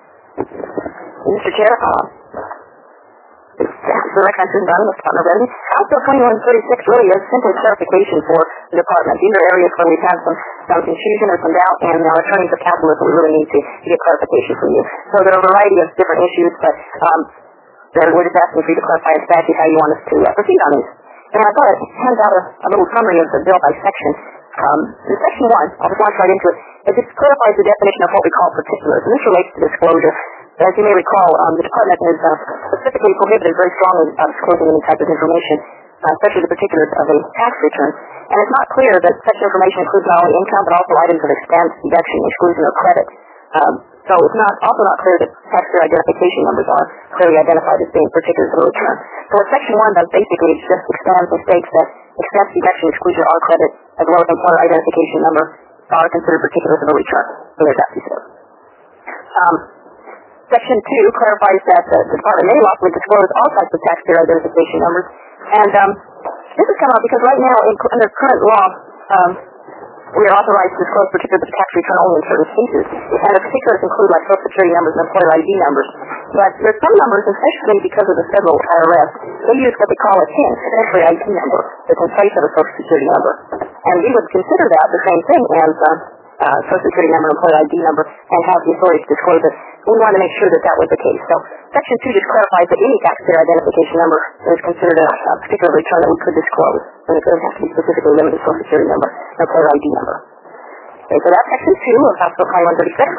Mister Chair, uh, the record is done with Department of Revenue. House Bill twenty-one thirty-six really is simply clarification for the department. These are areas where we've had some, some confusion or some doubt, and our attorneys of capitalism we really need to, to get clarification from you. So there are a variety of different issues, but um, we're just asking for you to clarify in statute how you want us to uh, proceed on these. And I thought I'd hand out a, a little summary of the bill by section. Um, in section one, I'll just launch right into it. It just clarifies the definition of what we call particulars, and this relates to disclosure. As you may recall, um, the department has uh, specifically prohibited very strongly uh, disclosing any type of information, uh, especially the particulars of a tax return. And it's not clear that such information includes not only income, but also items of expense, deduction, exclusion, or credit. Um, so it's not also not clear that taxpayer identification numbers are clearly identified as being particulars of a return. So what section one does basically is just expands and states that expense, deduction, exclusion, or credit, as well as employer identification number, are considered particulars of a return. So there's that piece of it. Um, Section two clarifies that the department may lawfully disclose all types of taxpayer identification numbers. And um, this has come out because right now, in, under current law, um, we are authorized to disclose particulars of tax return only in certain cases. And the particulars include like Social Security numbers and employer I D numbers. But there's some numbers, especially because of the federal I R S, they use what they call a T I N, an employer I D number, that's in place of a Social Security number. And we would consider that the same thing as uh, uh, Social Security number, employer I D number, and have the authority to disclose it. We want to make sure that that was the case. So Section two just clarifies that any taxpayer identification number is considered a, a particular return that we could disclose, and it doesn't have to be specifically limited to Social Security number and employer I D number. Okay, so that's Section two of House Bill twenty-one thirty-six.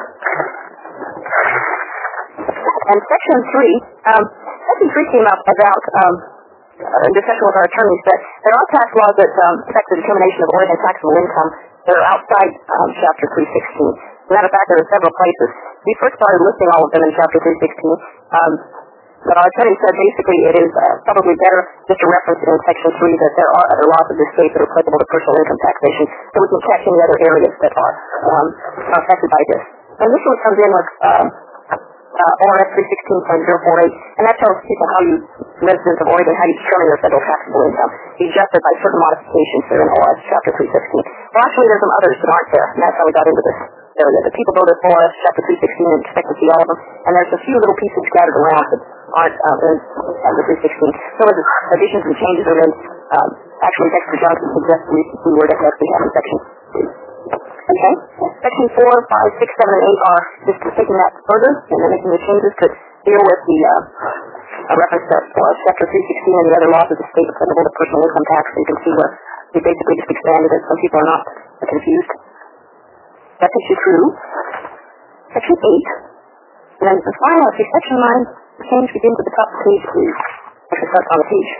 And Section three, um, Section three came up about um, uh, discussion with our attorneys that there are tax laws that um, affect the determination of Oregon taxable income that are outside um, Chapter three sixteen. As a matter of fact, there are several places. We first started listing all of them in Chapter three sixteen, um, but our attorney said basically it is uh, probably better just to reference in Section three that there are other laws of the state that are applicable to personal income taxation, so we can catch any other areas that are, um, are affected by this. And this one comes in with um, uh, O R S three sixteen point zero four eight, and that tells people how you, residents of Oregon, how you determine their federal taxable income. You adjust it by certain modifications that are in O R S Chapter three sixteen. Well, actually, there's some others that aren't there, and that's how we got into this area. The people go to O R S Chapter three sixteen and expect to see all of them, and there's a few little pieces scattered around that aren't um, in Chapter three sixteen. So as additions and changes are in, um, actually, Dexter Johnson suggests we, we were definitely have in Section three. Okay. Section four, five, six, seven, and eight are just taking that further and then making the changes to deal with the uh, a reference to uh, Chapter three sixteen and the other laws of the state applicable to personal income tax. So you can see where we basically just expanded it. Some people are not confused. That takes you through Section eight. And then the final, see, Section nine, the change begins at the top of the page, please. Actually starts on the page.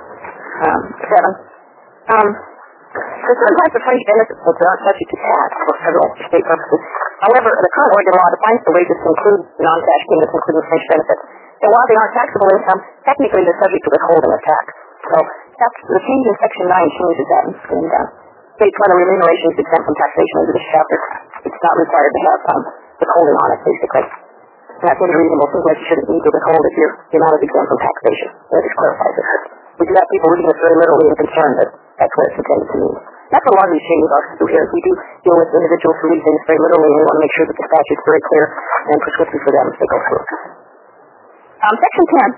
Um, seven. Um, There are certain types of fringe benefits that are not subject to tax for federal or state purposes. However, the current Oregon law defines the wages to include non-cash payments, including fringe benefits. And while they aren't taxable income, technically they're subject to withholding of tax. So the change in Section nine changes that and uh, states whether remuneration is exempt from taxation under this chapter. It's not required to have um, withholding on it, basically. And that's unreasonable. Seems like you shouldn't need to withhold if your amount is exempt from taxation. That just clarifies it. We do have people reading this very literally and concerned that that's what it's intended to mean. That's what a lot of these changes are through here. We do deal with individuals who read things very literally, and we want to make sure that the statute's very clear and prescriptive for them as they go through. Um, Section ten.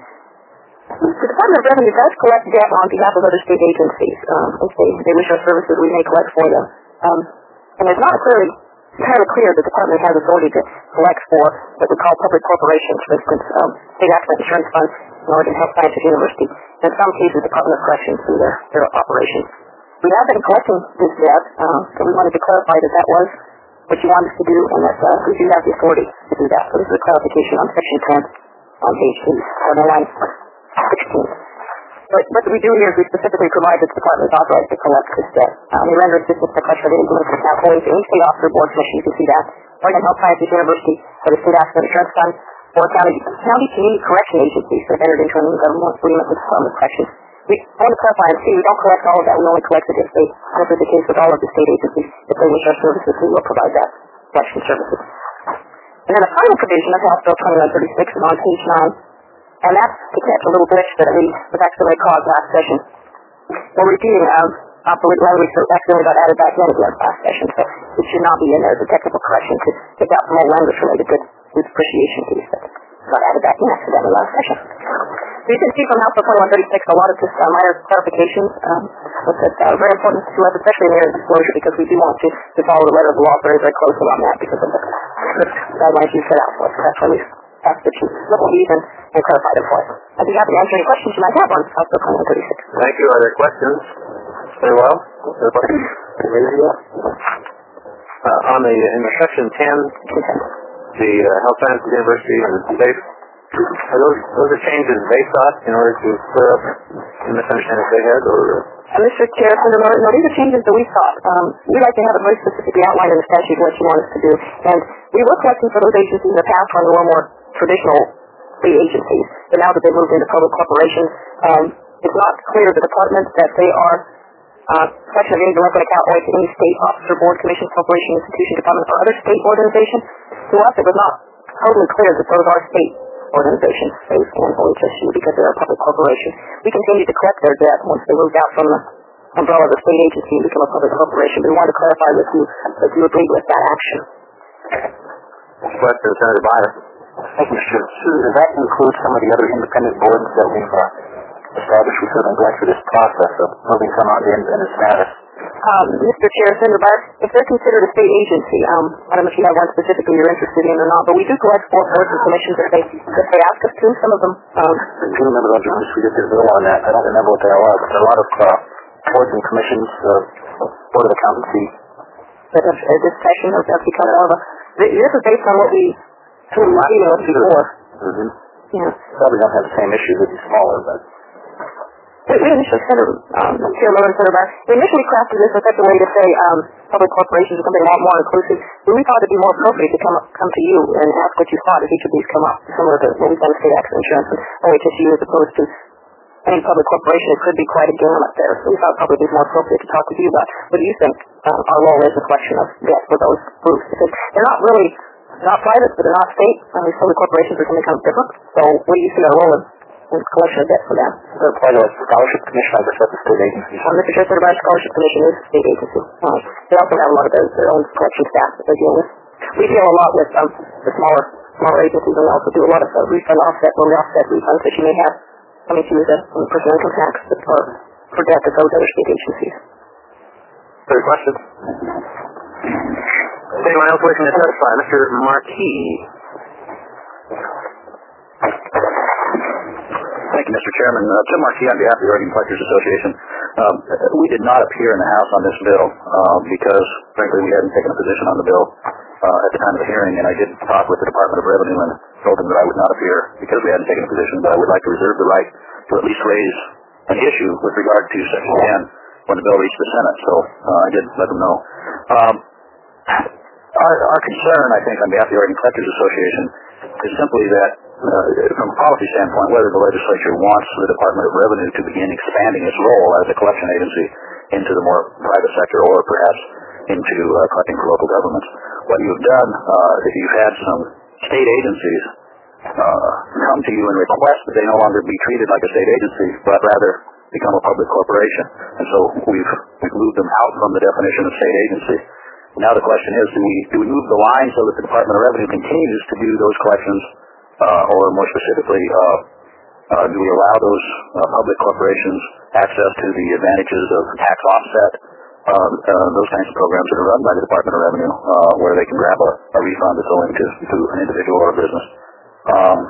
The Department of Revenue does collect debt on behalf of other state agencies. Um, if they, they wish our services, we may collect for them. Um, and it's not clearly entirely clear the department has authority to collect for what we call public corporations, for instance, um, state accident insurance funds, Oregon Health Sciences University, and in some cases, Department of Corrections through their, their operations. We have been collecting this debt, uh, so we wanted to clarify that that was what you wanted us to do, and that uh, we do have the authority to do that. So this is a clarification on Section ten on page eight, or no, line sixteen. But what we do here is we specifically provide that the department is authorized to collect this debt. Um, we render assistance to collection of any delinquent account owing to any state officer board commission. You can see that. Oregon Health Sciences University, or the State Accident Insurance Fund, or county, county community correction agencies that entered into a new government agreement with the Department of Corrections. We want to clarify and see, we don't collect all of that. We only collect it if they, as is the case with all of the state agencies, if they wish our services, we will provide that collection services. And then the final provision of House Bill twenty-one thirty-six is on page nine, and that's to catch a little glitch that we was accidentally caused last session. We're repeating um, obsolete language that accidentally got added back in again last session, so it should not be in there as a technical correction to take out some old language related to the depreciation piece. got added back in accidentally last session. So you can see from House Bill twenty-one thirty-six a lot of just uh, minor clarifications. Um, that's uh, very important to us, especially in area disclosure, because we do want to, to follow the letter of the law very, very closely on that because of the strict guidelines you set out for us. So that's why we ask that you look at these and, and clarify them for us. I'd be happy to answer any questions you might have on House Bill twenty-one thirty-six. Thank you. Are there questions? Very well. Everybody? Uh, on the, in the section ten, the uh, Health Sciences University and the state, are those, those are changes they sought in order to clear up the misunderstanding they had, or? Uh, Mister Chair, Senator Miller, no, these are changes that we sought. Um, we like to have it very specifically outlined in the statute what you want us to do. And we were collecting for those agencies in the past when they were more traditional state agencies. But now that they've moved into public corporations, um, it's not clear to the department that they are uh, collection of any delinquent account owing to any state officer, board, commission, corporation, institution, department, or other state organization. To us, it was not totally clear that those are state organizations, state and O H S U, because they are a public corporation. We continue to collect their debt once they moved out from the umbrella of the state agency and become a public corporation. We wanted to clarify with you that you agreed with that action. Question, Senator Byer. Thank you, Mister Chair. Does that include some of the other independent boards that we've uh, established? We certainly going through this process of moving some on to independent status. Um, Mister Chair, Senator Byer, if they're considered a state agency, um, I don't know if you have one specifically you're interested in or not, but we do collect four boards and commissions if they, if they ask us to. Some of them. Um, I do remember those ones. We just did a bill on that. I don't remember what they are, but there are a lot of uh, boards and commissions, uh, Board of Accountancy. But uh, this session has become more of a. This is based on what we told you emails before. Mm-hmm. Yeah. Probably don't have the same issues. It'd be smaller, but. We initially, Senator, um, Chair Miller and Senator Byer, we initially crafted this in such a way to say um, public corporations are something a lot more inclusive. We thought it would be more appropriate to come up, come to you and ask what you thought if each of these come up, similar to what we've done with state accident insurance and O H S U as opposed to any public corporation. It could be quite a gamut there. So we thought probably it was more appropriate to talk with you about what do you think um, our role is in collection of debt for those groups. Because they're not really, they're not private, but they're not state. I mean, public corporations are something kind of different. So what do you see our role in? And collection of debt for them. They're part of the Scholarship Commission, I guess that's a state agency. Um, Mister Chair, Senator Byer, Scholarship Commission is a state agency. Uh, they also have a lot of their, their own collection staff that they deal with. We deal a lot with um, the smaller smaller agencies, and we also do a lot of uh, refund offset, loan offset refunds that you may have coming to you as a um, personal income tax for, for debt that those other state agencies. Further questions? Anyone else wishing to testify? Mister Marquis. Thank you, Mister Chairman. Uh, Jim Markey on behalf of the Oregon Collectors Association. Um, we did not appear in the House on this bill uh, because, frankly, we hadn't taken a position on the bill uh, at the time of the hearing, and I did talk with the Department of Revenue and told them that I would not appear because we hadn't taken a position, but I would like to reserve the right to at least raise an issue with regard to Section ten when the bill reached the Senate, so uh, I did let them know. Um, our, our concern, I think, on behalf of the Oregon Collectors Association is simply that Uh, from a policy standpoint, whether the legislature wants the Department of Revenue to begin expanding its role as a collection agency into the more private sector or perhaps into uh, collecting for local governments. What you've done, uh, if you've had some state agencies uh, come to you and request that they no longer be treated like a state agency, but rather become a public corporation. And so we've, we've moved them out from the definition of state agency. Now the question is, do we, do we move the line so that the Department of Revenue continues to do those collections Uh, or more specifically, uh, uh, do we allow those uh, public corporations access to the advantages of tax offset, uh, uh, those kinds of programs that are run by the Department of Revenue, uh, where they can grab a, a refund that's owing to, to an individual or a business. Um,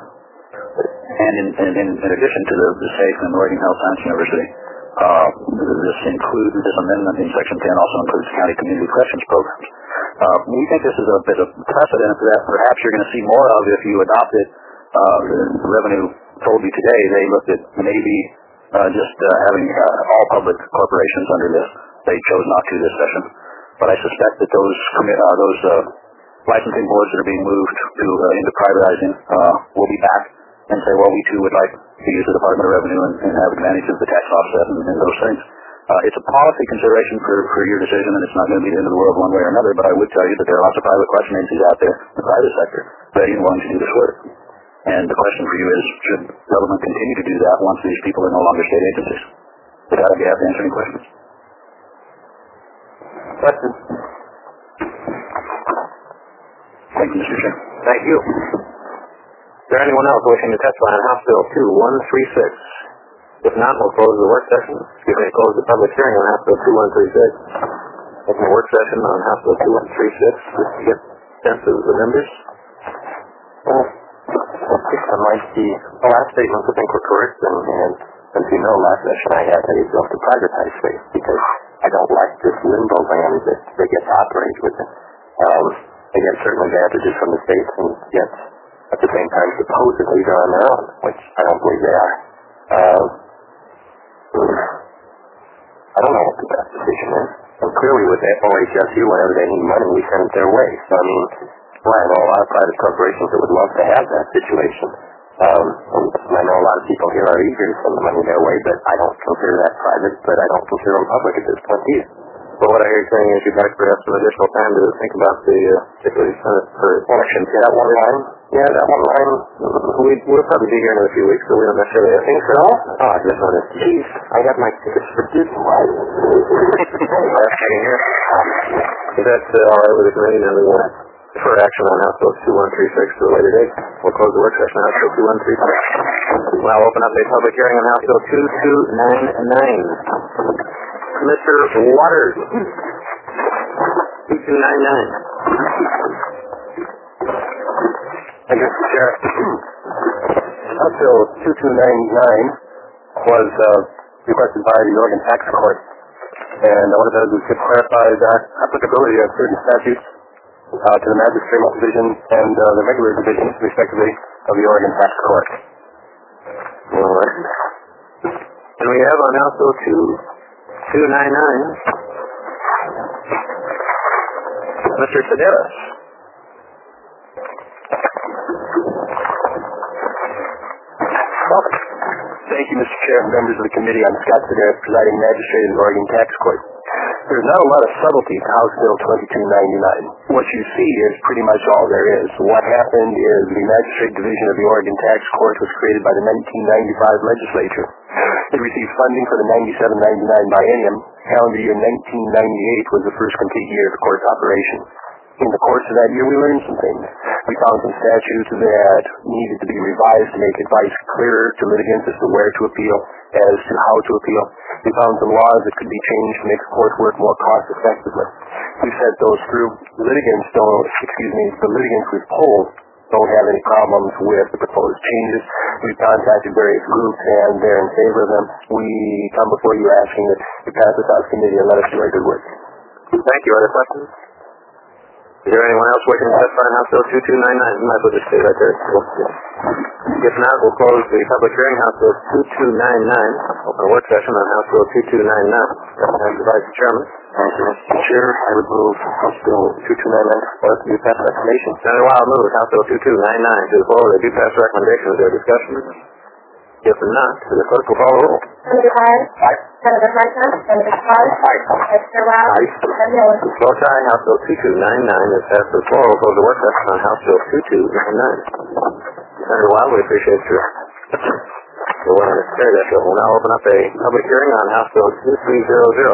and in, in, in addition to the, the SAFE and Oregon Health Science University, uh, this includes, this amendment in Section ten also includes county community corrections programs. Uh, we think this is a bit of precedent that perhaps you're going to see more of if you adopt it. Uh, Revenue told you today they looked at maybe uh, just uh, having uh, all public corporations under this. They chose not to this session. But I suspect that those commi- uh, those uh, licensing boards that are being moved to uh, into privatizing uh, will be back and say, well, we too would like to use the Department of Revenue and, and have advantage of the tax offset and, and those things. Uh, it's a policy consideration for, for your decision, and it's not going to be the end of the world one way or another, but I would tell you that there are lots of private collection agencies out there in the private sector ready and willing to do this work. And the question for you is, should government continue to do that once these people are no longer state agencies? With that, I'd be happy to answer any questions. Questions? Thank you, Mister Chair. Thank you. there anyone else wishing to testify on House Bill two one three six? If not, we'll close the work session. Excuse me, close the public hearing on House Bill two one three six. Open the work session on House Bill two one three six just to get sense of the members. Well, unlike the, the last statements, I think were correct, and, and as you know, last session I had a bill to privatize space because I don't like this limbo land that they get to operate with it. Um, they get certain advantages from the states, and yet at the same time supposedly they're on their own, which I don't believe they are. Um, I don't know what the best decision is. And clearly with O H S U, whenever they need money, we send it their way. So, I mean, well, I know a lot of private corporations that would love to have that situation. Um, and I know a lot of people here are eager to send the money their way, but I don't consider that private, but I don't consider them public at this point either. Well, what I hear you saying is you'd like perhaps some additional time to think about the, uh, particularly Senate for elections. Yeah, that one line? Yeah, that one line. We, we'll probably be here in a few weeks, so we don't necessarily have things for all. Oh, I just noticed. Jeez, I got my tickets for Disney. Is that uh, all right with the committee? Then we will defer action on House Bill two one three six to a later date. We'll close the work session on House Bill two one three six. We'll now open up a public hearing on House Bill two two nine nine. Mister Waters. two two nine nine. Thank you, Mister Chair. House Bill two two nine nine was uh, requested by the Oregon Tax Court, and what it does is to clarify the applicability of certain statutes uh, to the Magistrate Division and uh, the regular divisions, respectively, of the Oregon Tax Court. All right. And we have on House Bill two two nine nine Mister Sedaris. Thank you, Mister Chair and members of the committee. I'm Scott Sedaris, presiding magistrate of the Oregon Tax Court. There's not a lot of subtlety to House Bill twenty-two ninety-nine. What you see is pretty much all there is. What happened is the Magistrate Division of the Oregon Tax Court was created by the nineteen ninety-five legislature. It received funding for the ninety-seven ninety-nine biennium. Calendar year nineteen ninety-eight was the first complete year of the court's operation. In the course of that year, we learned some things. We found some statutes that needed to be revised to make advice clearer to litigants as to where to appeal, as to how to appeal. We found some laws that could be changed to make the court work more cost effectively. We sent those through. Litigants don't, excuse me, the litigants we've polled don't have any problems with the proposed changes. We've contacted various groups and they're in favor of them. We come before you asking that you pass this out of committee and let us do our good work. Thank you. Other questions? Is there anyone else wishing to testify on House Bill two two nine nine? You might as well just stay right there. If not, we'll close the public hearing. House Bill two two nine nine. Open a work session on House Bill two two nine nine. As the Vice Chairman. Thank you, Mister Chair. I would move House Bill two two nine nine for the pass recommendation. Senator Wild moves House Bill two two nine nine to the floor with a due pass recommendation. Is there discussion? If not, the clerk will call the roll. Senator Hyde? Aye. Senator Franklin? Senator Clark? Aye. Mister Wild? Aye. Senator Miller? Vote aye. House Bill two two nine nine is passed to the floor. We'll close the work session on House Bill two two nine nine. Senator Wild, we appreciate your your willingness to carry that bill. We'll now open up a public hearing on House Bill two three zero zero.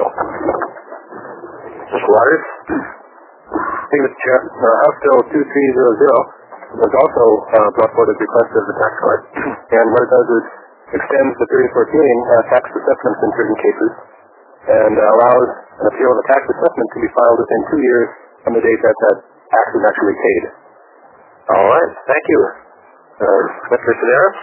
Mister Waters? Thank you, Mister Chair. Uh, House Bill two three zero zero was also uh, brought forward at the request of the tax court. And what it does is extends the period for appealing uh, tax assessments in certain cases and uh, allows an appeal of a tax assessment to be filed within two years from the date that that tax is actually paid. All right. Thank you. Uh, Mister Sedaris?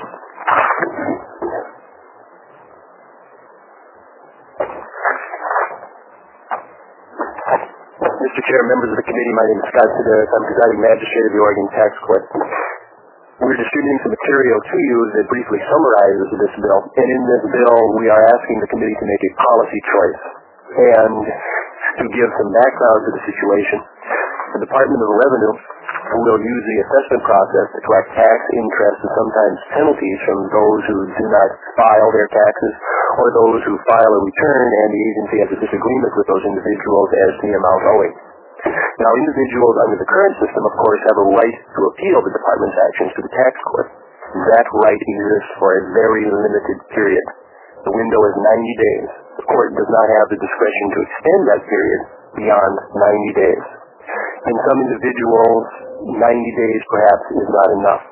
Mister Chair, members of the committee, my name is Scott Sedaris. I'm presiding magistrate of the Oregon Tax Court. We're distributing some material to you that briefly summarizes this bill. And in this bill, we are asking the committee to make a policy choice and to give some background to the situation. The Department of Revenue will use the assessment process to collect tax interest and sometimes penalties from those who do not file their taxes or those who file a return and the agency has a disagreement with those individuals as to the amount owing. Now, individuals under the current system, of course, have a right to appeal the department's actions to the tax court. That right exists for a very limited period. The window is ninety days. The court does not have the discretion to extend that period beyond ninety days. In some individuals, ninety days perhaps is not enough.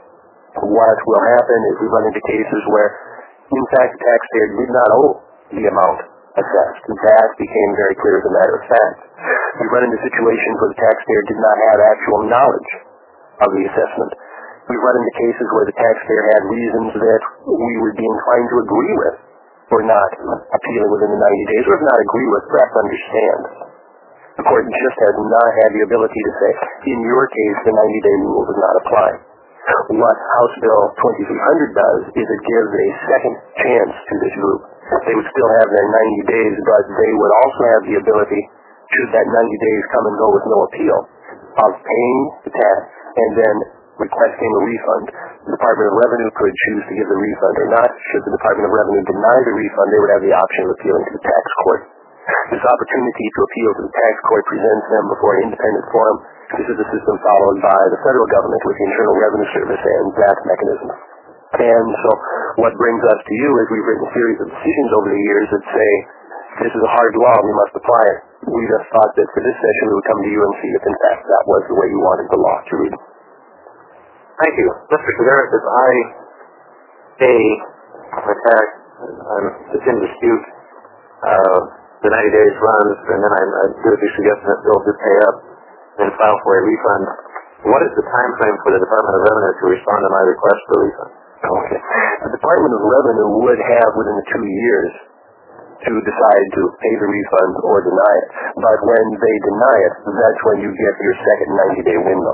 What will happen is we run into cases where, in fact, the taxpayer did not owe the amount assessed. That became very clear as a matter of fact. We run into situations where the taxpayer did not have actual knowledge of the assessment. We run into cases where the taxpayer had reasons that we would be inclined to agree with for not appealing within the ninety days, or if not agree with, perhaps understand. The court just has not had the ability to say, in your case, the ninety-day rule does not apply. What House Bill twenty-three hundred does is it gives a second chance to this group. They would still have their ninety days, but they would also have the ability, should that ninety days come and go with no appeal, of paying the tax and then requesting a refund. The Department of Revenue could choose to give the refund or not. Should the Department of Revenue deny the refund, they would have the option of appealing to the tax court. This opportunity to appeal to the tax court presents them before an independent forum. This is a system followed by the federal government with the Internal Revenue Service and Z A T mechanisms. And so what brings us to you is we've written a series of decisions over the years that say, this is a hard law, we must apply it. We just thought that for this session we would come to you and see if in fact that was the way you wanted the law to read. Thank you. Mister Sedaris, if I pay my tax, um, it's in dispute, uh, the ninety days runs, and then I, I do what you suggest that bill to pay up and file for a refund, what is the time frame for the Department of Revenue to respond to my request for a refund? Okay. The Department of Revenue would have within the two years to decide to pay the refund or deny it. But when they deny it, that's when you get your second ninety-day window.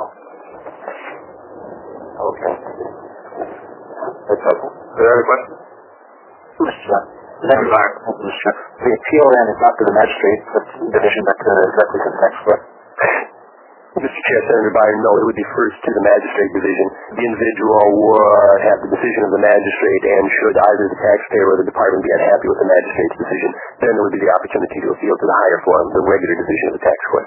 Okay. That's helpful. Are there other questions? Mister The appeal then is not to the magistrate division, but to, directly to the tax court. Mister Chair, Senator Byron, no, it would be first to the magistrate division. The individual would have the decision of the magistrate, and should either the taxpayer or the department be unhappy with the magistrate's decision, then there would be the opportunity to appeal to the higher forum, the regular division of the tax court.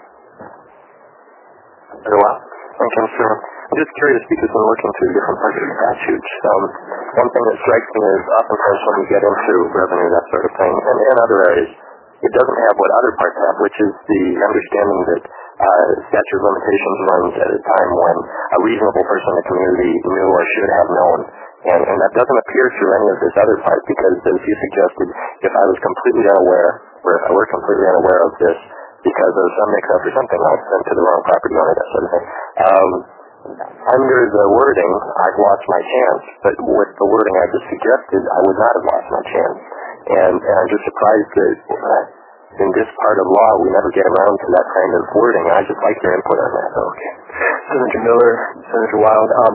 Very well. Thank you, Mister I'm just curious because when looking through different parts of the statutes, um, one thing that strikes me is oftentimes when we get into revenue, that sort of thing, and, and other areas, it doesn't have what other parts have, which is the understanding that uh, statute of limitations runs at a time when a reasonable person in the community knew or should have known. And, and that doesn't appear through any of this other part, because as you suggested, if I was completely unaware, or if I were completely unaware of this because of some mix-up or something else, sent to the wrong property owner, that sort of thing, um, under the wording, I've lost my chance, but with the wording I just suggested, I would not have lost my chance. And, and I'm just surprised that uh, in this part of law, we never get around to that kind of wording. I just like your input on that. Okay. Senator Miller, Senator Wild, um,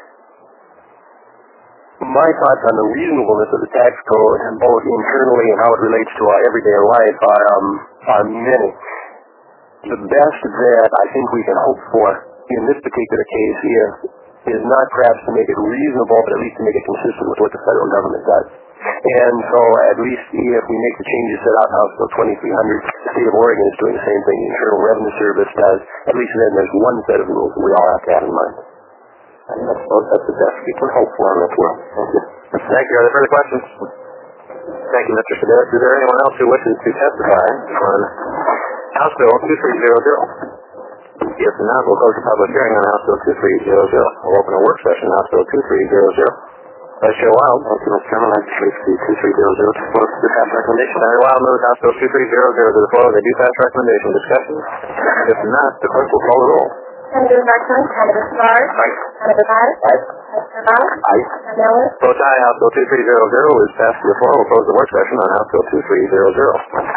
my thoughts on the reasonableness of the tax code, both internally and how it relates to our everyday life, are, um, are many. The best that I think we can hope for in this particular case here is not perhaps to make it reasonable, but at least to make it consistent with what the federal government does. And so at least if we make the changes set out in House Bill twenty-three hundred, the state of Oregon is doing the same thing the Internal Revenue Service does. At least then there's one set of rules that we all have to have in mind. And that's, that's the best we can hope for in this world. Thank you. Thank you. Are there further questions? Thank you, Mister Sedaris. Is there anyone else who wishes to testify on House Bill two three zero zero? If not, we'll close the public hearing on House Bill two three zero zero. We'll open a work session on House Bill two three zero zero. Vice Chair Wild. Thank you, Mister Chairman. I place the two three zero zero to floor the pass recommendation. Senator Wild moves House Bill two three zero zero to the floor. They do pass recommendation. Discussion? If not, the clerk will call the roll. Senator Martin, Senator Starr. Aye. Senator Byer. Aye. Senator Bell. Aye. Senator Miller. Vote aye. House Bill two three zero zero is passed to the floor. We'll close the work session on House Bill two three zero zero.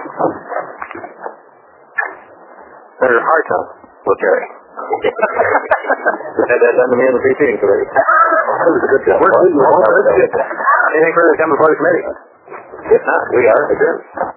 Senator Hartung will carry. Had that done to me in the preceding committee. That was a good job. Anything further to come before the committee? If not, we are adjourned.